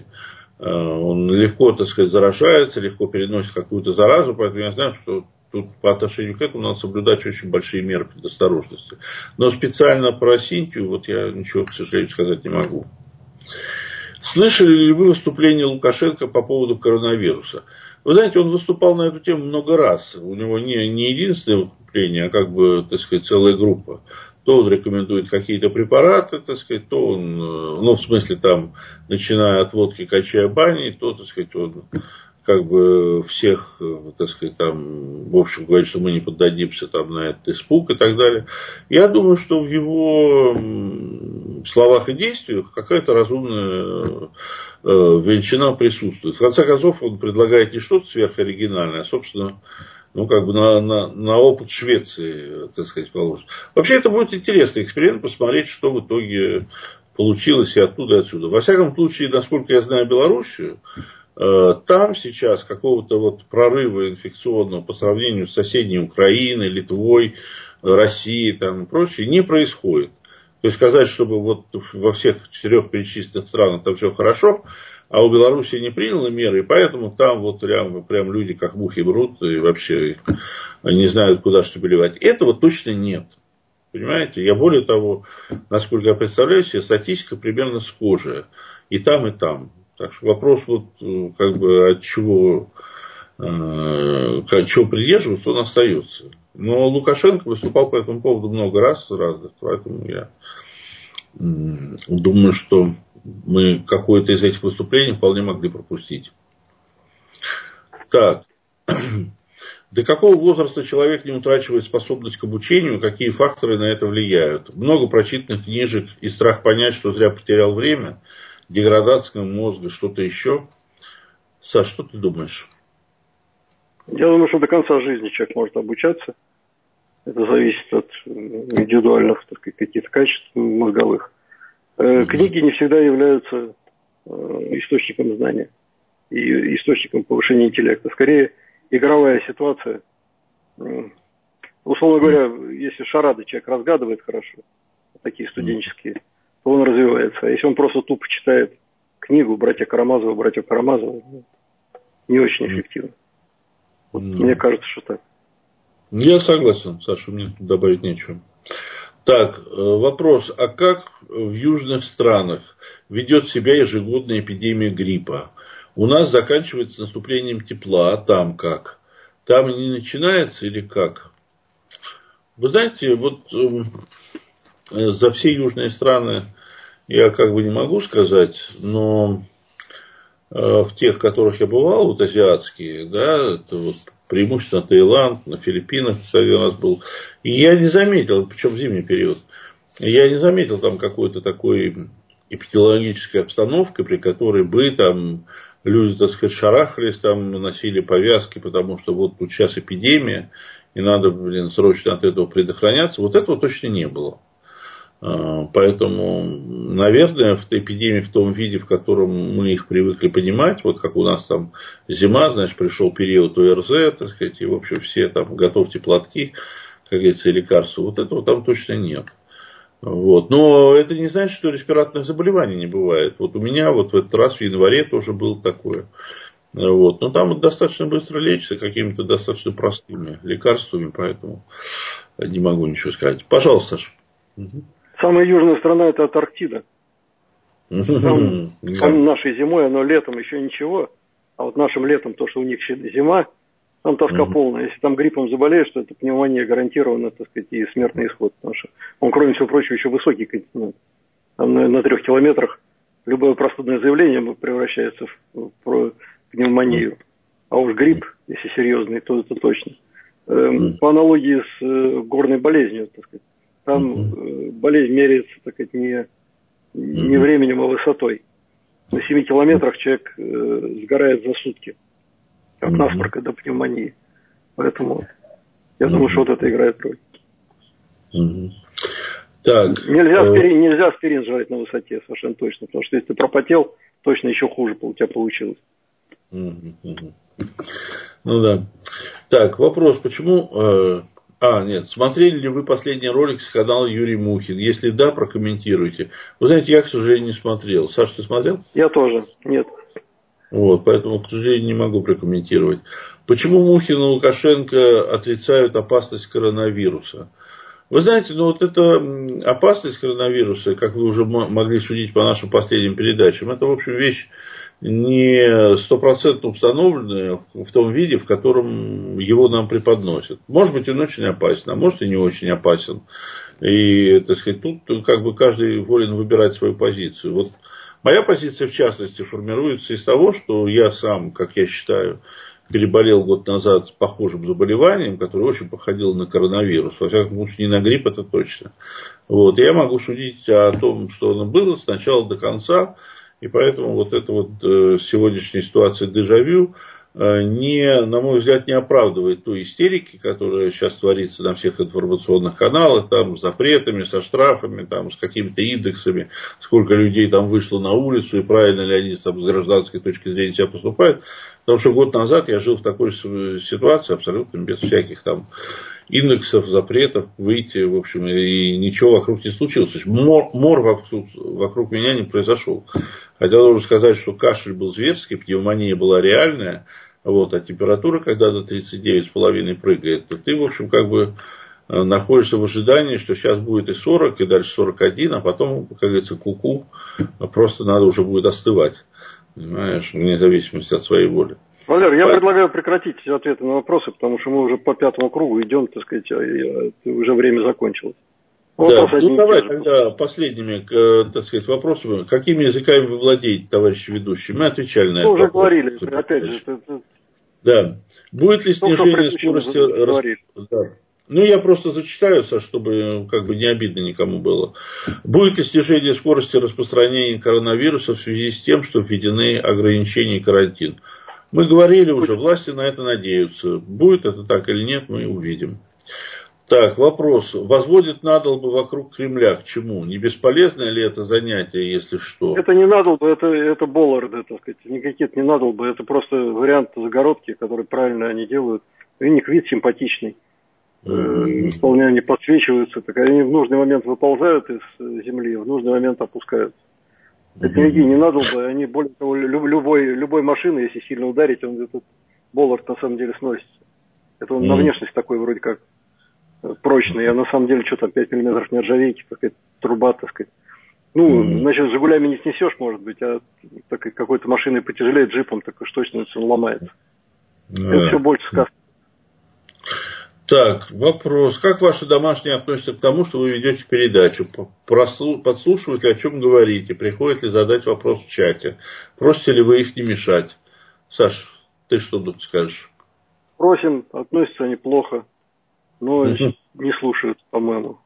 Speaker 1: он легко, так сказать, заражается, легко переносит какую-то заразу, поэтому я знаю, что тут по отношению к этому надо соблюдать очень большие меры предосторожности. Но специально про Синтию вот я ничего, к сожалению, сказать не могу. Слышали ли вы выступление Лукашенко по поводу коронавируса? Вы знаете, он выступал на эту тему много раз. У него не единственное выступление, а как бы, так сказать, целая группа. То он рекомендует какие-то препараты, так сказать, то он, ну, в смысле, там, начиная от водки, кончая баней, то, так сказать, он как бы всех, так сказать, там, в общем, говорит, что мы не поддадимся там на этот испуг и так далее. Я думаю, что в его словах и действиях какая-то разумная величина присутствует. В конце концов, он предлагает не что-то сверхоригинальное, а, собственно, ну, как бы на опыт Швеции, так сказать, положено. Вообще, это будет интересный эксперимент, посмотреть, что в итоге получилось и оттуда, и отсюда. Во всяком случае, насколько я знаю Белоруссию, там сейчас какого-то вот прорыва инфекционного по сравнению с соседней Украиной, Литвой, Россией там, и прочее не происходит. То есть сказать, чтобы вот во всех 4 перечисленных странах там все хорошо, а у Белоруссии не приняла меры, и поэтому там вот прям люди как мухи брут и вообще не знают, куда что переливать. Этого точно нет. Понимаете? Я более того, насколько я представляю себе, статистика примерно схожая. И там, и там. Так что вопрос вот как бы от чего придерживаться, он остается. Но Лукашенко выступал по этому поводу много раз, поэтому я думаю, что мы какое-то из этих выступлений вполне могли пропустить. Так. До какого возраста человек не утрачивает способность к обучению, какие факторы на это влияют? Много прочитанных книжек и страх понять, что зря потерял время, деградация мозга, что-то еще. Саш, что ты думаешь?
Speaker 2: Я думаю, что до конца жизни человек может обучаться. Это зависит от индивидуальных, так сказать, каких-то качеств мозговых. Книги не всегда являются источником знания и источником повышения интеллекта. Скорее, игровая ситуация. Условно говоря, если шарады человек разгадывает хорошо, такие студенческие, то он развивается. А если он просто тупо читает книгу братья Карамазовы, не очень эффективно. Вот, мне кажется, что так.
Speaker 1: Я согласен, Саша, мне тут добавить нечего. Так, вопрос. А как в южных странах ведет себя ежегодная эпидемия гриппа? У нас заканчивается наступлением тепла, а там как? Там не начинается или как? Вы знаете, вот за все южные страны я как бы не могу сказать, но в тех, в которых я бывал, вот азиатские, да, это вот преимущественно Таиланд, на Филиппинах, кстати, у нас был. И я не заметил, причем в зимний период, я не заметил там какой-то такой эпидемиологической обстановки, при которой бы там люди, так сказать, шарахались, там носили повязки, потому что вот тут сейчас эпидемия, и надо, срочно от этого предохраняться. Вот этого точно не было. Поэтому, наверное, в эпидемии в том виде, в котором мы их привыкли понимать, вот как у нас там зима, значит, пришел период ОРЗ, так сказать, и, в общем, все там готовьте платки, как говорится, и лекарства, вот этого там точно нет. Вот. Но это не значит, что респираторных заболеваний не бывает. Вот у меня вот в этот раз в январе тоже было такое. Вот. Но там достаточно быстро лечится какими-то достаточно простыми лекарствами, поэтому не могу ничего сказать. Пожалуйста, Саша.
Speaker 2: Самая южная страна – это Антарктида. Там нашей зимой, оно летом еще ничего, а вот нашим летом, то, что у них зима, там тоска полная. Если там гриппом заболеешь, то это пневмония гарантирована, так сказать, и смертный исход. Потому что он, кроме всего прочего, еще высокий континент. Там на 3 километрах любое простудное заявление превращается в пневмонию. А уж грипп, если серьезный, то это точно. По аналогии с горной болезнью, так сказать. Там болезнь меряется, так сказать, не временем, а высотой. На 7 километрах человек сгорает за сутки. От насморка до пневмонии. Поэтому я думаю, что вот это играет роль.
Speaker 1: Так,
Speaker 2: нельзя аспирин жрать на высоте, совершенно точно. Потому что если ты пропотел, точно еще хуже у тебя получилось.
Speaker 1: Ну да. Так, вопрос, почему... нет. Смотрели ли вы последний ролик с канала Юрий Мухин? Если да, прокомментируйте. Вы знаете, я, к сожалению, не смотрел. Саша, ты смотрел?
Speaker 2: Я тоже, нет.
Speaker 1: Вот, поэтому, к сожалению, не могу прокомментировать. Почему Мухин и Лукашенко отрицают опасность коронавируса? Вы знаете, вот эта опасность коронавируса, как вы уже могли судить по нашим последним передачам, это, в общем, вещь не 100% установленная в том виде, в котором его нам преподносят. Может быть, он очень опасен, а может и не очень опасен. И, так сказать, тут как бы каждый волен выбирать свою позицию. Вот моя позиция, в частности, формируется из того, что я сам, как я считаю, переболел год назад похожим заболеванием, которое очень походило на коронавирус. Во всяком случае, не на грипп, это точно. Вот. И я могу судить о том, что оно было с начала до конца. И поэтому вот эта вот сегодняшняя ситуация дежавю на мой взгляд, не оправдывает той истерики, которая сейчас творится на всех информационных каналах, там, с запретами, со штрафами, там, с какими-то индексами, сколько людей там вышло на улицу, и правильно ли они там, с гражданской точки зрения себя поступают. Потому что год назад я жил в такой ситуации абсолютно без всяких там индексов, запретов выйти, в общем, и ничего вокруг не случилось. То есть мор вокруг меня не произошел. Хотя должен сказать, что кашель был зверский, пневмония была реальная, вот, а температура, когда до 39,5 прыгает, то ты, в общем, как бы находишься в ожидании, что сейчас будет и 40, и дальше 41, а потом, как говорится, куку, просто надо уже будет остывать. Понимаешь, вне зависимости от своей воли.
Speaker 2: Валер, я предлагаю прекратить ответы на вопросы, потому что мы уже по 5-му кругу идем, так сказать, уже время закончилось.
Speaker 1: Да, ну давай тогда последними, так сказать, вопросами. Какими языками вы владеете, товарищи ведущие? Мы отвечали на это.
Speaker 2: Мы уже говорили, опять же.
Speaker 1: Да. Будет ли снижение скорости... Да. Ну, я просто зачитаю, чтобы как бы не обидно никому было. Будет ли снижение скорости распространения коронавируса в связи с тем, что введены ограничения и карантин? Мы говорили уже, власти на это надеются. Будет это так или нет, мы увидим. Так, вопрос. Возводят надолбы вокруг Кремля. К чему? Не бесполезное ли это занятие, если что?
Speaker 2: Это не надолбы, это болларды, так сказать. Никакие не надолбы, это просто вариант загородки, который правильно они делают. У них вид симпатичный. Вполне они подсвечиваются, так они в нужный момент выползают из земли, в нужный момент опускаются. Это никакие не надолбы, они более того, любой машины, если сильно ударить, он этот боллард на самом деле сносится. Это он на внешность такой вроде как прочный, а на самом деле что там 5 миллиметров нержавейки, такая труба, так сказать. Ну, значит, с «Жигулями» не снесешь, может быть, а какой-то машиной потяжелее, джипом, так уж точно он ломается. Это все больше сказка.
Speaker 1: Так, вопрос. Как ваши домашние относятся к тому, что вы ведете передачу? Подслушивают ли, о чем говорите? Приходит ли задать вопрос в чате? Просите ли вы их не мешать? Саш, ты что тут скажешь?
Speaker 2: Просим, относятся они плохо, но не слушают, по-моему.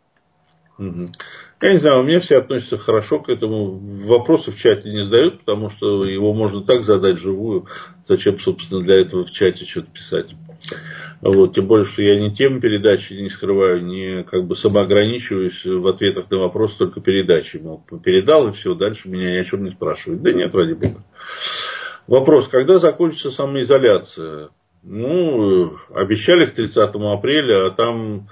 Speaker 1: Я не знаю, у меня все относятся хорошо к этому. Вопросы в чате не задают, потому что его можно так задать живую. Зачем, собственно, для этого в чате что-то писать? Вот, тем более, что я ни тему передачи не скрываю, не как бы самоограничиваюсь в ответах на вопросы только передачи. Мол, передал и все, дальше меня ни о чем не спрашивают. Да нет, ради бога. Вопрос, когда закончится самоизоляция? Ну, обещали к 30 апреля, а там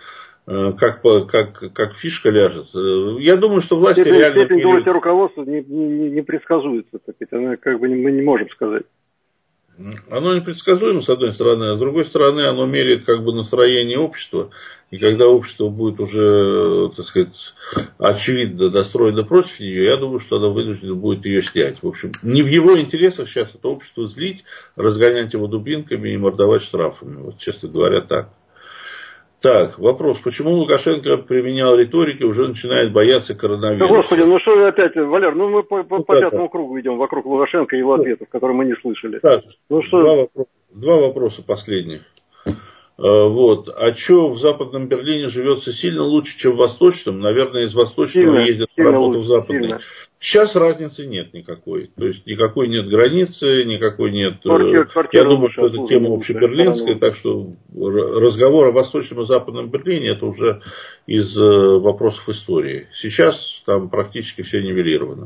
Speaker 1: как фишка ляжет. Я думаю, что власти реально...
Speaker 2: Степень власти руководства не предсказуется. Она как бы мы не можем сказать.
Speaker 1: Оно непредсказуемо, с одной стороны, а с другой стороны, оно меряет как бы настроение общества. И когда общество будет уже, так сказать, очевидно настроено против нее, я думаю, что оно вынуждено будет ее снять. В общем, не в его интересах сейчас это общество злить, разгонять его дубинками и мордовать штрафами. Вот, честно говоря, так. Так, вопрос. Почему Лукашенко применял риторики, уже начинает бояться коронавируса?
Speaker 2: Да, господи, ну что опять, Валер, ну мы по 5-му кругу идем вокруг Лукашенко и его ответов, которые мы не слышали.
Speaker 1: Так,
Speaker 2: ну, что...
Speaker 1: два вопроса последних. Вот. А что в Западном Берлине живется сильно лучше, чем в Восточном? Наверное, из Восточного ездят на работу в Западный. Сильно. Сейчас разницы нет никакой. То есть никакой нет границы, никакой нет... Я думаю, что это тема общеберлинская, так что разговор о Восточном и Западном Берлине это уже из вопросов истории. Сейчас там практически все нивелировано.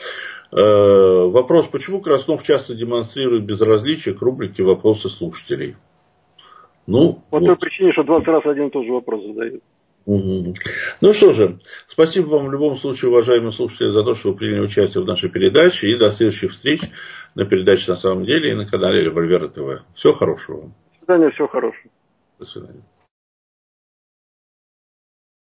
Speaker 1: Вопрос, почему Краснов часто демонстрирует безразличие к рубрике «Вопросы слушателей»? Ну,
Speaker 2: по той причине, что 20 раз один и тот же вопрос задают.
Speaker 1: Ну что же, спасибо вам в любом случае, уважаемые слушатели, за то, что вы приняли участие в нашей передаче. И до следующих встреч на передаче «На самом деле» и на канале Револьвера ТВ. Всего хорошего вам.
Speaker 2: До свидания, всего хорошего.
Speaker 1: До свидания.